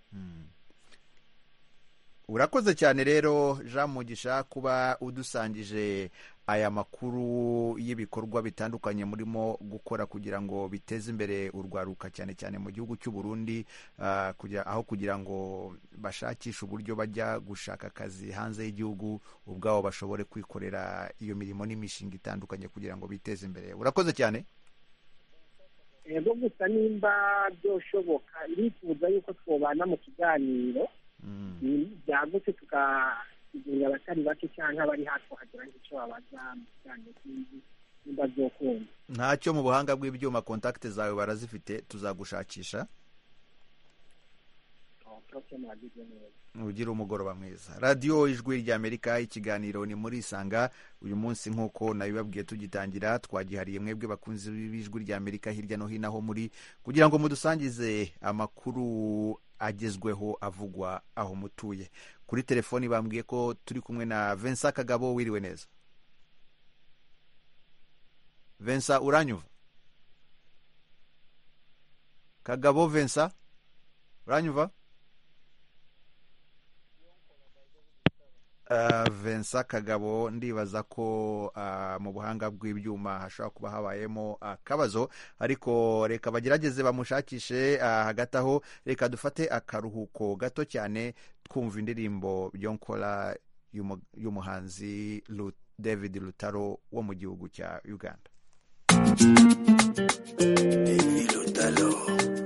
urakoze cyane rero Jean Mugisha kuba udusangije aya makuru y'ibikorwa bitandukanye murimo gukora kugira ngo biteze imbere urwaruka cyane cyane mu gihugu cy'u Burundi, uh, kugira aho kugira ngo bashakishe uburyo bajya gushaka akazi hanze y'igihugu ubwabo bashobore kwikorera iyo mirimo n'imishinga itandukanye kugira ngo biteze imbere. urakoze cyane. Ego gusa nimba byoshoboka ndifuza yuko twobana mu kiganiro byagutse tukagurira abatari bake cyangwa abari hafi kuhagira icyo babaza mu kiganiro cy'inzu nimba byokunda. ntacyo mu buhanga bw'ibyuma kontakite zawe barazifite tuzagushakisha. ugira umugoroba mwiza. radiyo ijwi ry'Amerika ikiganiro ni muri Isanga. uyu munsi nk'uko nabibabwiye tugitangira twagihariye mwebwe bakunzi b'ijwi ry'Amerika hirya no hino aho muri kugira ngo mudusangize amakuru agezweho avugwa aho mutuye. kuri telefoni bambwiye ko turi kumwe na Vincent Kagabo. wiriwe neza Vincent? uranyumva Kagabo? Vincent uranyumva? Uh, Vincent Kagabo ndibaza ko uh, mu buhanga bw'ibyuma hashobora kuba habayemo akabazo, uh, ariko reka bagerageze bamushakishe. uh, hagati aho reka dufate akaruhuko gato cyane twumva indirimbo byonkora y'umuhanzi David Lutalo wo mu gihugu cya Uganda. David Lutalo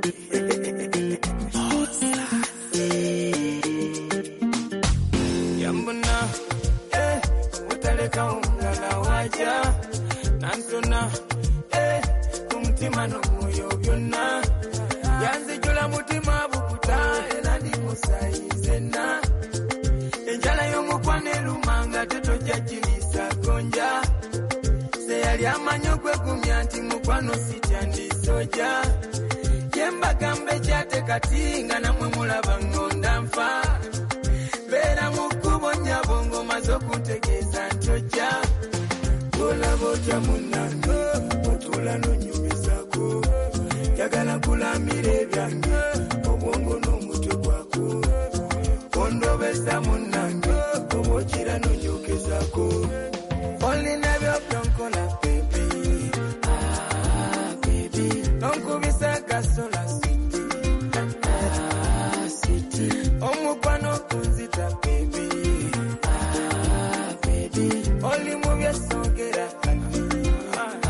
kaungala waja nansona eh umutima n'omuyo byonna yanzijula mutima bukuta era ndi musayizena enjala y'omukwana erumanga tetojja kirisa gonja seyali amanyo gwegumya nti mukwano sityandisoja yembagambe kyatekati nga namwe mulaba ngonda nfa beera mu kkubo nnyabo ng'omaze okuntegeeza ntojja olaba otya munnange otuula n'onyumizaako yagala kulamira ebyange obwongo n'omutwe gwako ondobeza munnange oba okira n'onyokezaako olina byobyonkona bebi nonkubisa gasola siti omukwano kunzita bebi oli mu byesogera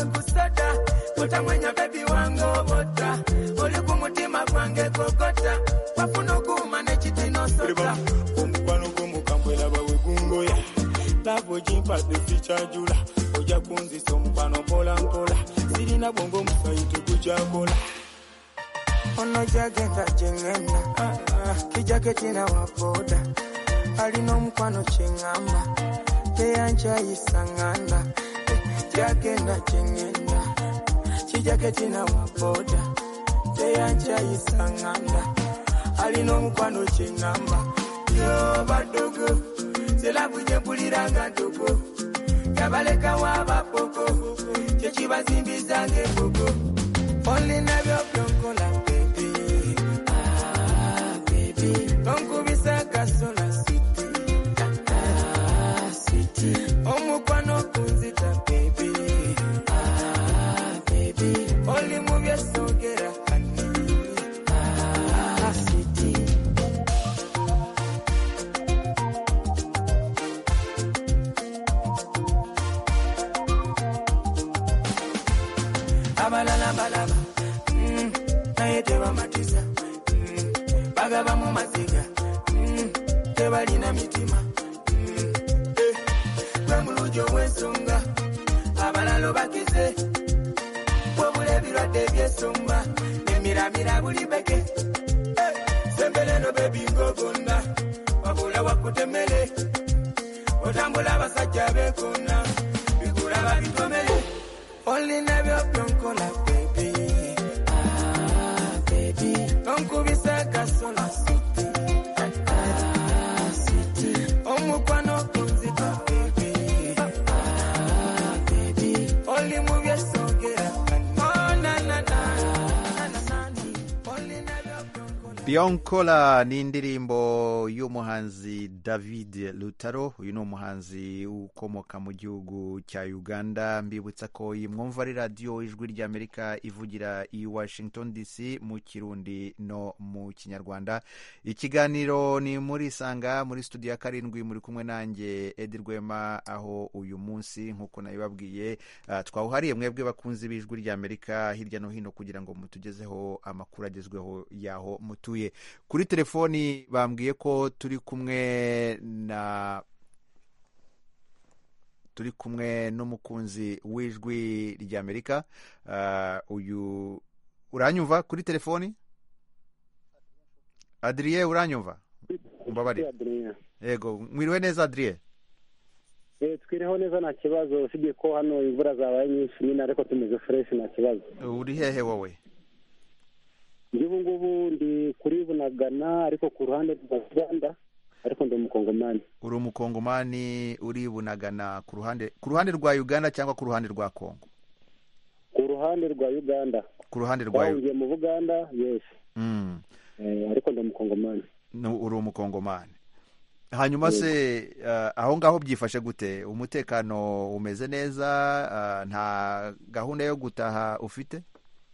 gwe kusota kutamwenya bebi wange obota oli ku mutima gwange kokota wafuna okuuma nekitinosota omukwano gw'omukambwera bawe gungoya lavo gimpadde sikyajula ojja kunzisa omukwano mpola mpola sirina bwongo omusayi tegukyakola ono jagenda gyengenda kijaketina waboda alina omukwano kyeŋŋamba teyankyayisa ŋŋanda jagenda gyengenda kijaketina waboda teyankyayisa ŋŋanda alina omukwano kyeŋŋamba yo badogo selavu gyempuliranga ntogo yabalekawo abapoko kyekibazimbizanga embogo olina byobyonkola bebi ah, bebi onkubisa kasola siti ah, siti omukwano kunzita bebi ah, bebi oli mu byesogera kani ah, siti abalala balaba mm, naye tebamatiza mm, bagaba mu maziga mm, tebalina mitima mm, eh, gwe mulujo w'ensonga abalala bakize wabula ebirwadde eby'ensonga emiramira buli beke eh, sembeleno bebi ngogonna wabula wakutemere otambula abasajja beekonna bikulaba bitomere olina byopyonkola bebi ah, bebi onkubisa kasola siti ah, siti omukwano kunzita bebi ah, bebi oli mu byesogera oh, na, na, na. Byonkola ni indirimbo y'umuhanzi David Lutaro. Uyu ni umuhanzi ukomoka mu gihugu cya Uganda. Mbibutsa ko iyi mwumva ari radiyo ijwi ry'Amerika ivugira i Washington D C mu Kirundi no mu Kinyarwanda. Ikiganiro ni muri Sanga muri studio ya karindwi, muri kumwe nanjye Edi Rwema, aho uyu munsi nk'uko nabibabwiye uh, twawuhariye mwebwe bakunzi b'ijwi ry'Amerika hirya no hino kugira ngo mutugezeho amakuru agezweho yaho mutuye. Kuri telefoni bambwiye ko turi kumwe na turi kumwe n'umukunzi w'ijwi ry'Amerika. Uh, uyu uranyumva kuri telefoni? Adrien, uranyumva? Mbabari. Yego, mwiriwe neza Adrien? Eh, twiriho neza nta kibazo, usibye ko hano imvura zabaye nyinshi nyine ariko tumeze fresh nta kibazo. Uri hehe wowe? Ubu ngubu ndi kuri Bunagana ariko ku ruhande rwa Uganda, ariko ndi umukongomani. Uri umukongomani uri Bunagana ku ruhande ku ruhande rwa Uganda cyangwa ku ruhande rwa Kongo? Ku ruhande rwa Uganda. Ku ruhande rwa Uganda. Mu Buganda, yes. Mm. Eh, ariko ndi umukongomani. No, uri umukongomani. Hanyuma yes. Se uh, aho ngaho byifashe gute? Umutekano umeze neza? Uh, nta gahunda yo gutaha ufite?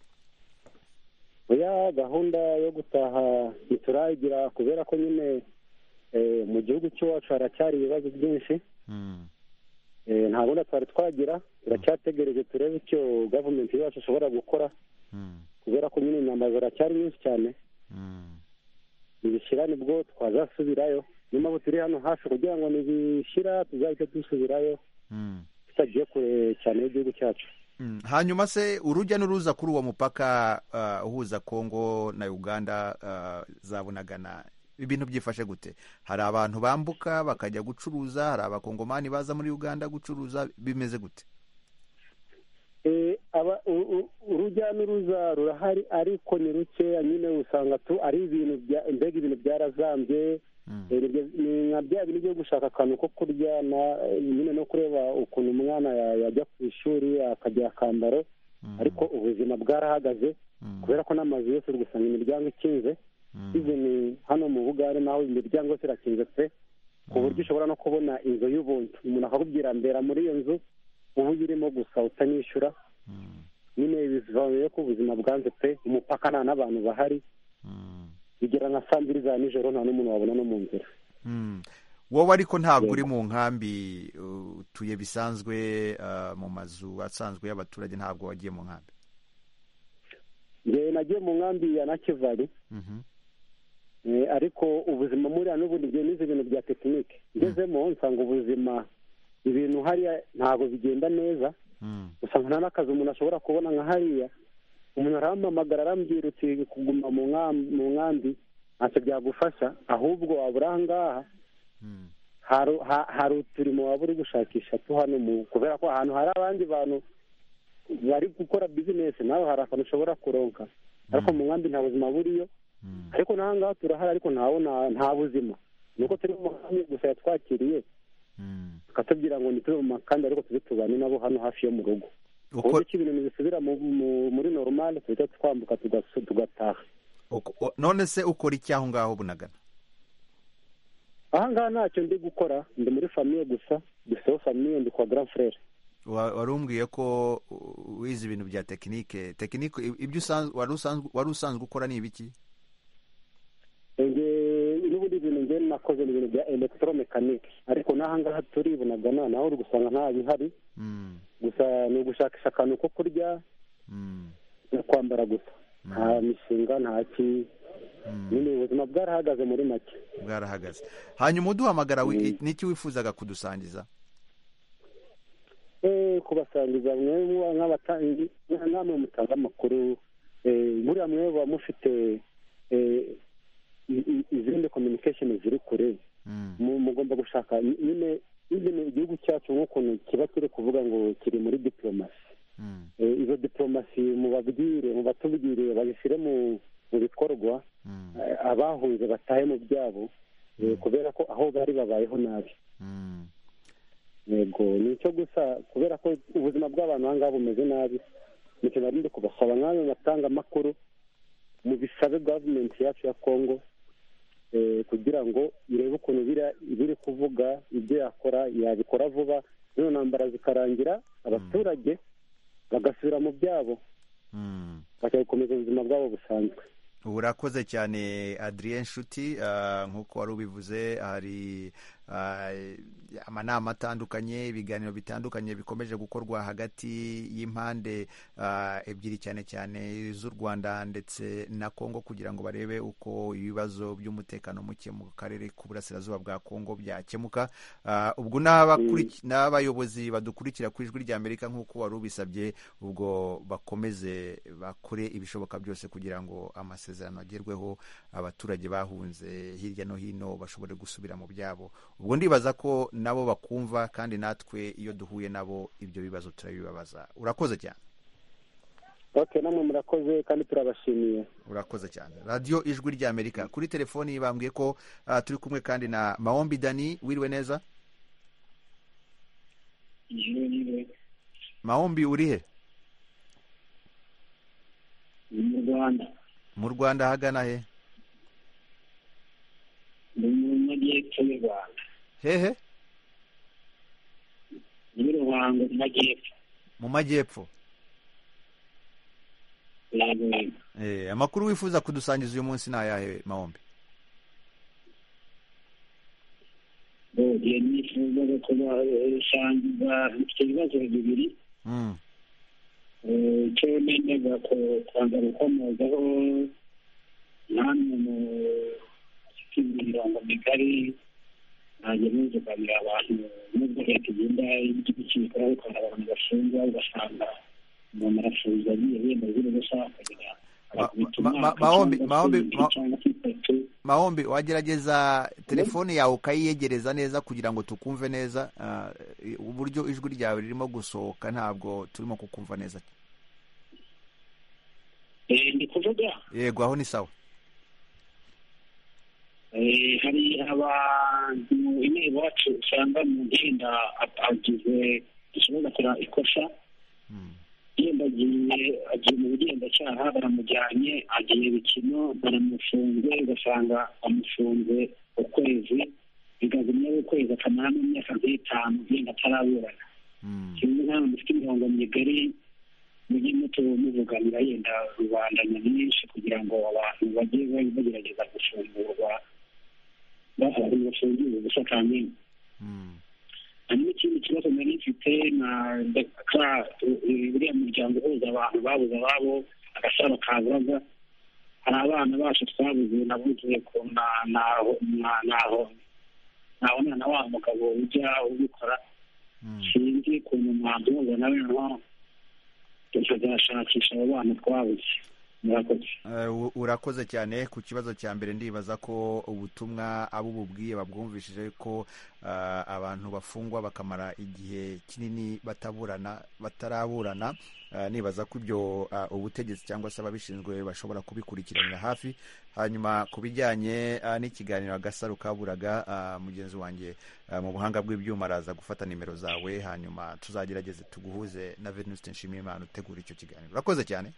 Oya, gahunda yo gutaha ntiturayigira kubera ko nyine eh, mu gihugu cyacu haracyari ibibazo byinshi. Mm. Eh, nta gahunda twari twagira, turacyategereje turebe icyo government yacu ishobora gukora. Mm. Kubera ko nyine inama ziracyari nyinshi cyane. Mm. Nibishira nibwo twazasubirayo. Nyuma turi hano hafi kugira ngo nibishira tuzahite dusubirayo. Mm. Tutagiye kure cyane igihugu cyacu. Mm. Hanyuma se urujya n'uruza kuri uwo mupaka uh, uhuza Kongo na Uganda uh, za Bunagana, ibintu byifashe gute? Hari abantu bambuka bakajya gucuruza, hari abakongomani baza muri Uganda gucuruza, bimeze gute? Eh, aba urujya n'uruza rurahari ariko ni ruke, nyine usanga tu ari ibintu bya mbega ibintu byarazambye. Mm. Ni nka bya bintu byo gushaka akantu ko kurya na nyine no kureba ukuntu umwana yajya ku ishuri akajya akambaro. Mm. Ariko ubuzima bwarahagaze. Mm. Kubera ko n'amazu yose uri gusanga imiryango ikinze. Mm. Even hano mu Bugande naho imiryango yose irakinze pe, ku buryo ushobora no kubona inzu y'ubuntu umuntu akakubwira mbera muri iyo nzu ubu irimo gusa utanyishyura. Mm. Nyine bivuye ko ubuzima bwanze pe, umupaka nta n'abantu bahari. Mm. Bigera nka saa mbiri za nijoro nta n'umuntu wabona no mu nzira. Mm. wowe ariko ntabwo uri mu nkambi utuye bisanzwe mu mazu asanzwe y'abaturage, ntabwo wagiye mu nkambi? njyewe nagiye mu nkambi ya Nakivari, ariko ubuzima muri hano n'ubundi njyewe nize ibintu bya tekinike, ngezemo nsanga ubuzima ibintu hariya ntabwo bigenda neza, usanga nta n'akazi umuntu ashobora kubona nka hariya. Umuntu arampamagara arambwira uti kuguma mu nkambi ntacyo byagufasha, ahubwo wabura aha ngaha hari uturimo waba uri gushakisha tu hano, kubera ko ahantu hari abandi bantu bari gukora bizinesi, nawe hari akantu ushobora kuronka, ariko mu nkambi nta buzima buriyo. ariko n'aha ngaha turahari, ariko nta buzima, nuko turi mu nkambi gusa yatwakiriye akatubwira ngo ntitube mu makandi, ariko tujye tubane nabo hano hafi yo mu rugo, uburyo ki ibintu bisubira muri normal tuhita twambuka tugataha. None se ukora iki aho ngaho Bunagana? aha ngaha ntacyo ndi gukora, ndi muri famiye gusa, duseho famiye, ndi kwa grand frere. wari umbwiye ko wize ibintu bya tekinike tekinike ibyo wari usanzwe ukora ni ibiki? n'ubundi bintu njye nakoze ni ibintu bya electromekanike, ariko n'aha ngaha turi Bunagana naho uri gusanga nta bihari, gusa ni ugushakisha akantu ko kurya no kwambara gusa, nta mishinga nta ki, nyine ubuzima bwarahagaze muri make. Bwarahagaze. Hanyuma uduhamagara n'iki wifuzaga kudusangiza? eh kubasangiza mwe nk'abatangi namwe mutanga amakuru, muri amwe ba mufite izindi communication ziri kure, mugomba gushaka nyine nyine igihugu cyacu nk'ukuntu kiba kiri kuvuga ngo kiri muri diplomasi. Izo diplomasi mubabwire mubatubwire babishyire mu bikorwa, abahunze batahe mu byabo, kubera ko aho bari babayeho nabi. Yego nicyo gusa, kubera ko ubuzima bw'abantu aha ngaha bumeze nabi, nicyo nari ndi kubasaba nk'ayo batanga amakuru mu bisabe gavumenti yacu ya Congo, kugira ngo irebe ukuntu biri kuvuga ibyo yakora yabikora vuba, none ntambara zikarangira abaturage bagasubira mu byabo, bakakomeza ubuzima bwabo busanzwe. Urakoze cyane Adrien Nshuti, nk'uko wari ubivuze hari amanama atandukanye, ibiganiro bitandukanye bikomeje gukorwa hagati y'impande ebyiri cyane cyane z'u Rwanda ndetse na Kongo, kugira ngo barebe uko ibibazo by'umutekano muke mu karere k'uburasirazuba bwa Kongo byakemuka. Ubwo n'abayobozi badukurikira ku ijwi ry'Amerika nk'uko wari ubisabye, ubwo bakomeze bakore ibishoboka byose kugira ngo amasezerano agerweho, abaturage bahunze hirya no hino bashobore gusubira mu byabo. Ubwo ndibaza ko nabo bakumva, kandi natwe iyo duhuye nabo ibyo bibazo turabibabaza. Urakoze cyane. Okay, namwe murakoze kandi turabashimiye. Urakoze cyane. Radio Ijwi ry'Amerika, kuri telefoni bambwiye ko uh, turi kumwe kandi na Maombi Dani. Wiriwe neza? Maombi uri he? Mu Rwanda. Mu Rwanda hagana he? Mu majyepfo y'u Rwanda. Hehe? Mu Ruhango mu majyepfo. Mu majyepfo. Eh, amakuru wifuza kudusangiza uyu munsi na yahe Maombi? Bodiye nifuza kubasangiza ibibazo bibiri. Mm. Eh, cyo nenda ko kwanga gukomozaho namwe mu imirongo migari nanjye nzi kuganira abantu nubwo leta igenda igikikira, ariko abantu bafunga ugasanga umuntu arafunze agiye yenda ziri gushaka kugira Maombi Maombi Maombi wagerageza telefone yawe ukayiyegereza neza kugira ngo tukumve neza, uburyo ijwi ryawe ririmo gusohoka ntabwo turimo kukumva neza. Eh, ndi kuvuga? Yego, aho ni sawa. Eh, hari abantu imwe iwacu usanga mu ngenda agize ikibazo kora ikosa, yenda agiye agiye mu bugenzacyaha baramujyanye, agiye bikino baramufunze, ugasanga amufunze ukwezi, bigazimye ukwezi akamara mu myaka nk'itanu yenda ataraburana. Kimwe n'abantu bafite imirongo migari mujye muvuganira yenda rubanda nyamwinshi kugira ngo abantu bajye bagerageza gufungurwa abantu bafungiwe ubusa kamini hanyuma ikindi kibazo nari mfite na uriya muryango uhuza abantu babuze ababo agasaro kaburaga hari abana bacu twabuze nabuze ko naho naho naho na wa mugabo ujya ubikora sinzi ukuntu mwamuhuza nawe naho tukazashakisha abo bana twabuze. Urakoze cyane ku kibazo cya mbere. Ndibaza ko ubutumwa abo bubwiye babwumvishije ko abantu bafungwa bakamara igihe kinini bataburana bataraburana. Nibaza ko ibyo ubutegetsi cyangwa se ababishinzwe bashobora kubikurikiranira hafi. Hanyuma ku bijyanye n'ikiganiro Agasaro Kaburaga, mugenzi wanjye mu buhanga bw'ibyuma araza gufata nimero zawe, hanyuma tuzagerageze tuguhuze na Venuste Nshimiyimana utegura icyo kiganiro. Urakoze cyane.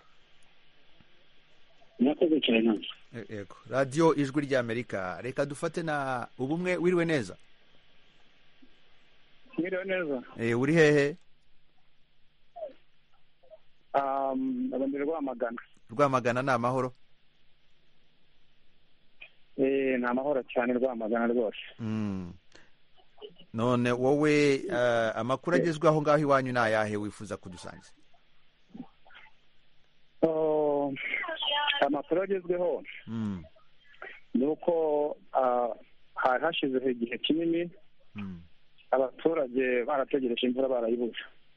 Murakoze cyane. Yego, radiyo Ijwi ry'Amerika. Reka dufate na Ubumwe. Wiriwe neza? Wiriwe neza. Eh, uri hehe? Um, abandi Rwamagana. Rwamagana ni amahoro? Eh, ni amahoro cyane Rwamagana rwose. Mm. None wowe uh, amakuru agezweho ngaho iwanyu ni ayahe wifuza kudusangiza? Oh, amakuru agezweho ni uko hari hashizeho igihe kinini abaturage barategereje imvura barayibuze.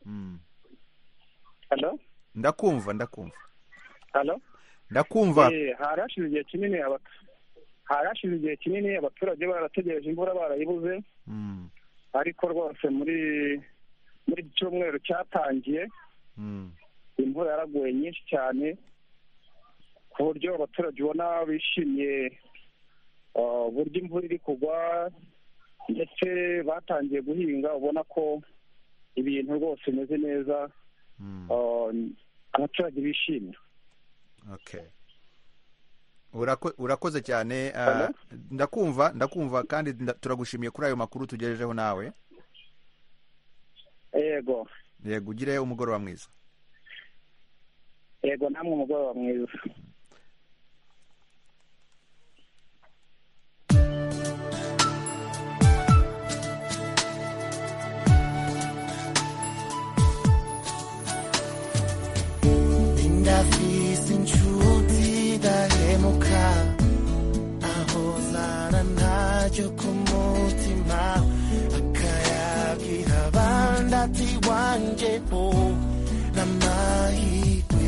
Halo? Ndakumva ndakumva. Halo? Ndakumva. Eh, hari hashize igihe kinini hari hashize igihe kinini abaturage barategereje imvura barayibuze. Ariko rwose muri muri cyumweru cyatangiye imvura yaraguye nyinshi cyane ku buryo abaturage ubona bishimiye uburyo imvura iri kugwa, ndetse batangiye guhinga ubona ko ibintu rwose bimeze neza. Abaturage bishimye. Okay. Urakoze cyane. Ndakumva ndakumva kandi turagushimiye kuri ayo makuru tugejejeho nawe. Yego. Yego, ugire umugoroba mwiza. Yego, namwe umugoroba mwiza. Ndafise inshuti dahemuka aho zana ntacyo ku mutima akayagira abandi ati wanje po n'amahirwe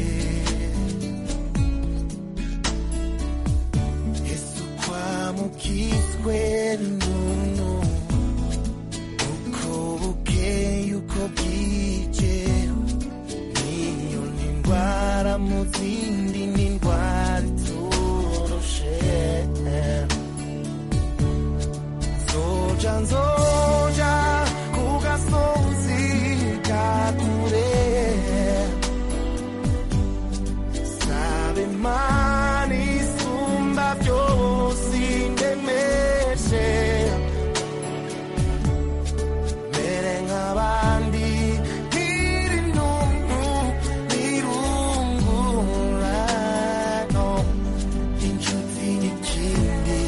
Yesu kwamukizwe n'umuntu uko bukeye uko bwije niyo n'indwara mu zindi n'indwara itoroshe zoja nzoja ku gasozi ka kure sabe Imana isumba byose indemeshe mere nk'abandi ntiri n'umuntu nirungurano inshuti n'ikindi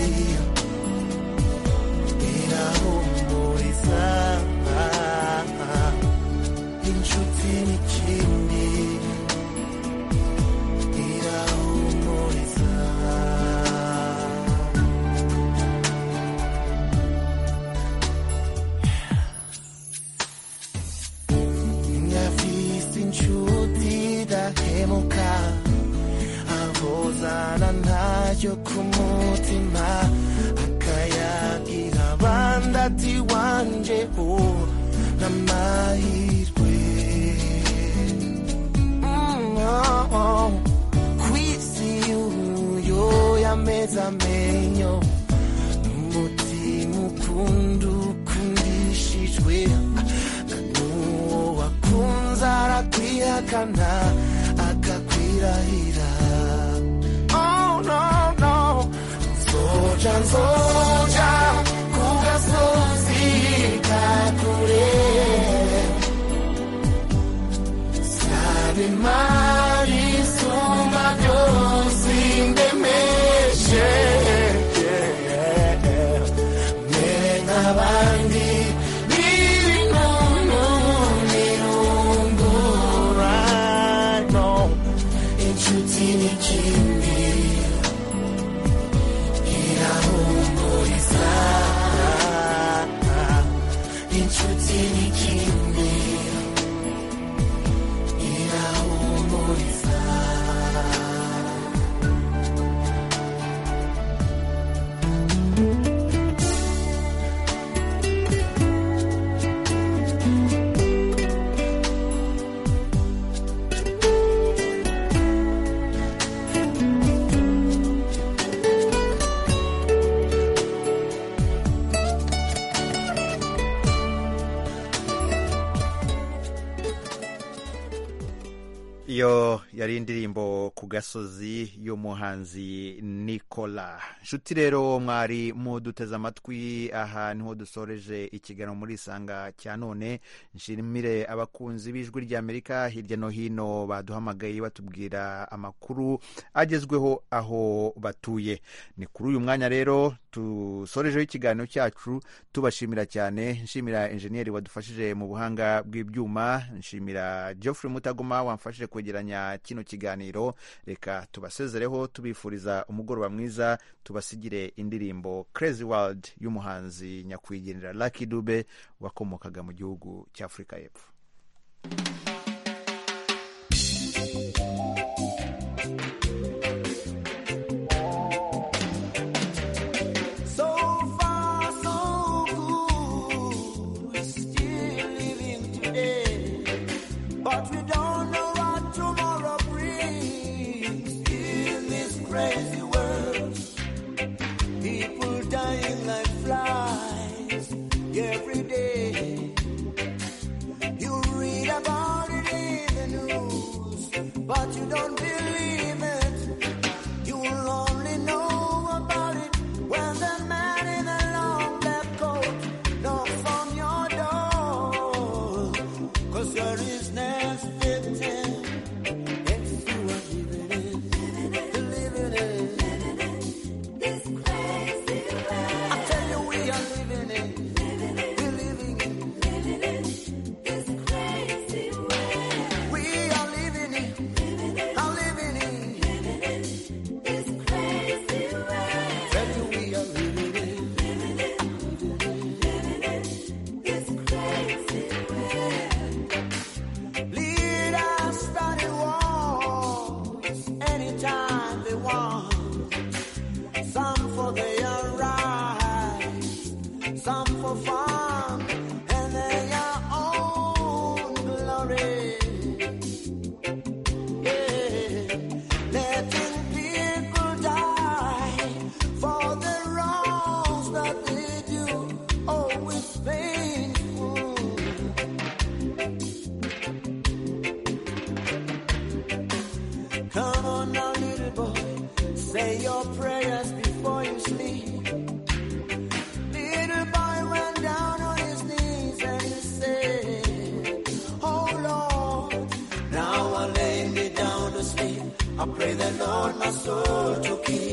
irahumuriza inshuti n'ikindi irahumuriza. Ndafise inshuti dahemuka ahozana ntacyo ku mutima akayagira abandi ati wanje ho n'amahirwe kwisi uyo yameze amenyo n'umutima ukunda ukundishijwe n'uwo wakunze arakwihakana akakwirahira. Oh no no, nzoja nzoja ku gasozi ka kure sabe Imana isumba byose indemeshe iyo yari indirimbo ku gasozi y'umuhanzi Nicola. Nshuti rero mwari muduteze amatwi, aha niho dusoreje ikiganiro muri Isanga cya none. Nshimire abakunzi b'Ijwi ry'Amerika hirya no hino baduhamagaye batubwira amakuru agezweho aho batuye. Ni kuri uyu mwanya rero dusorejeho ikiganiro cyacu, tubashimira cyane. Nshimira enjeniyeri wadufashije mu buhanga bw'ibyuma, nshimira Geoffrey Mutagoma wamfashije kwegeranya kino kiganiro. Reka tubasezereho tubifuriza umugoroba mwiza, tubasigire indirimbo Crazy World y'umuhanzi nyakwigendera Lucky Dube wakomokaga mu gihugu cya Afurika y'Epfo. But you don't believe it. You will only know about it when the man in the long black coat knocks on your door. Cause there is next victim. It's you are living it, living it, living it, this crazy world. I tell you we are living it, living it, we're living it, living it, this crazy world. We are living it. Say your prayers before you sleep. Little boy went down on his knees and he said, oh Lord, now I lay me down to sleep. I pray the Lord my soul to keep.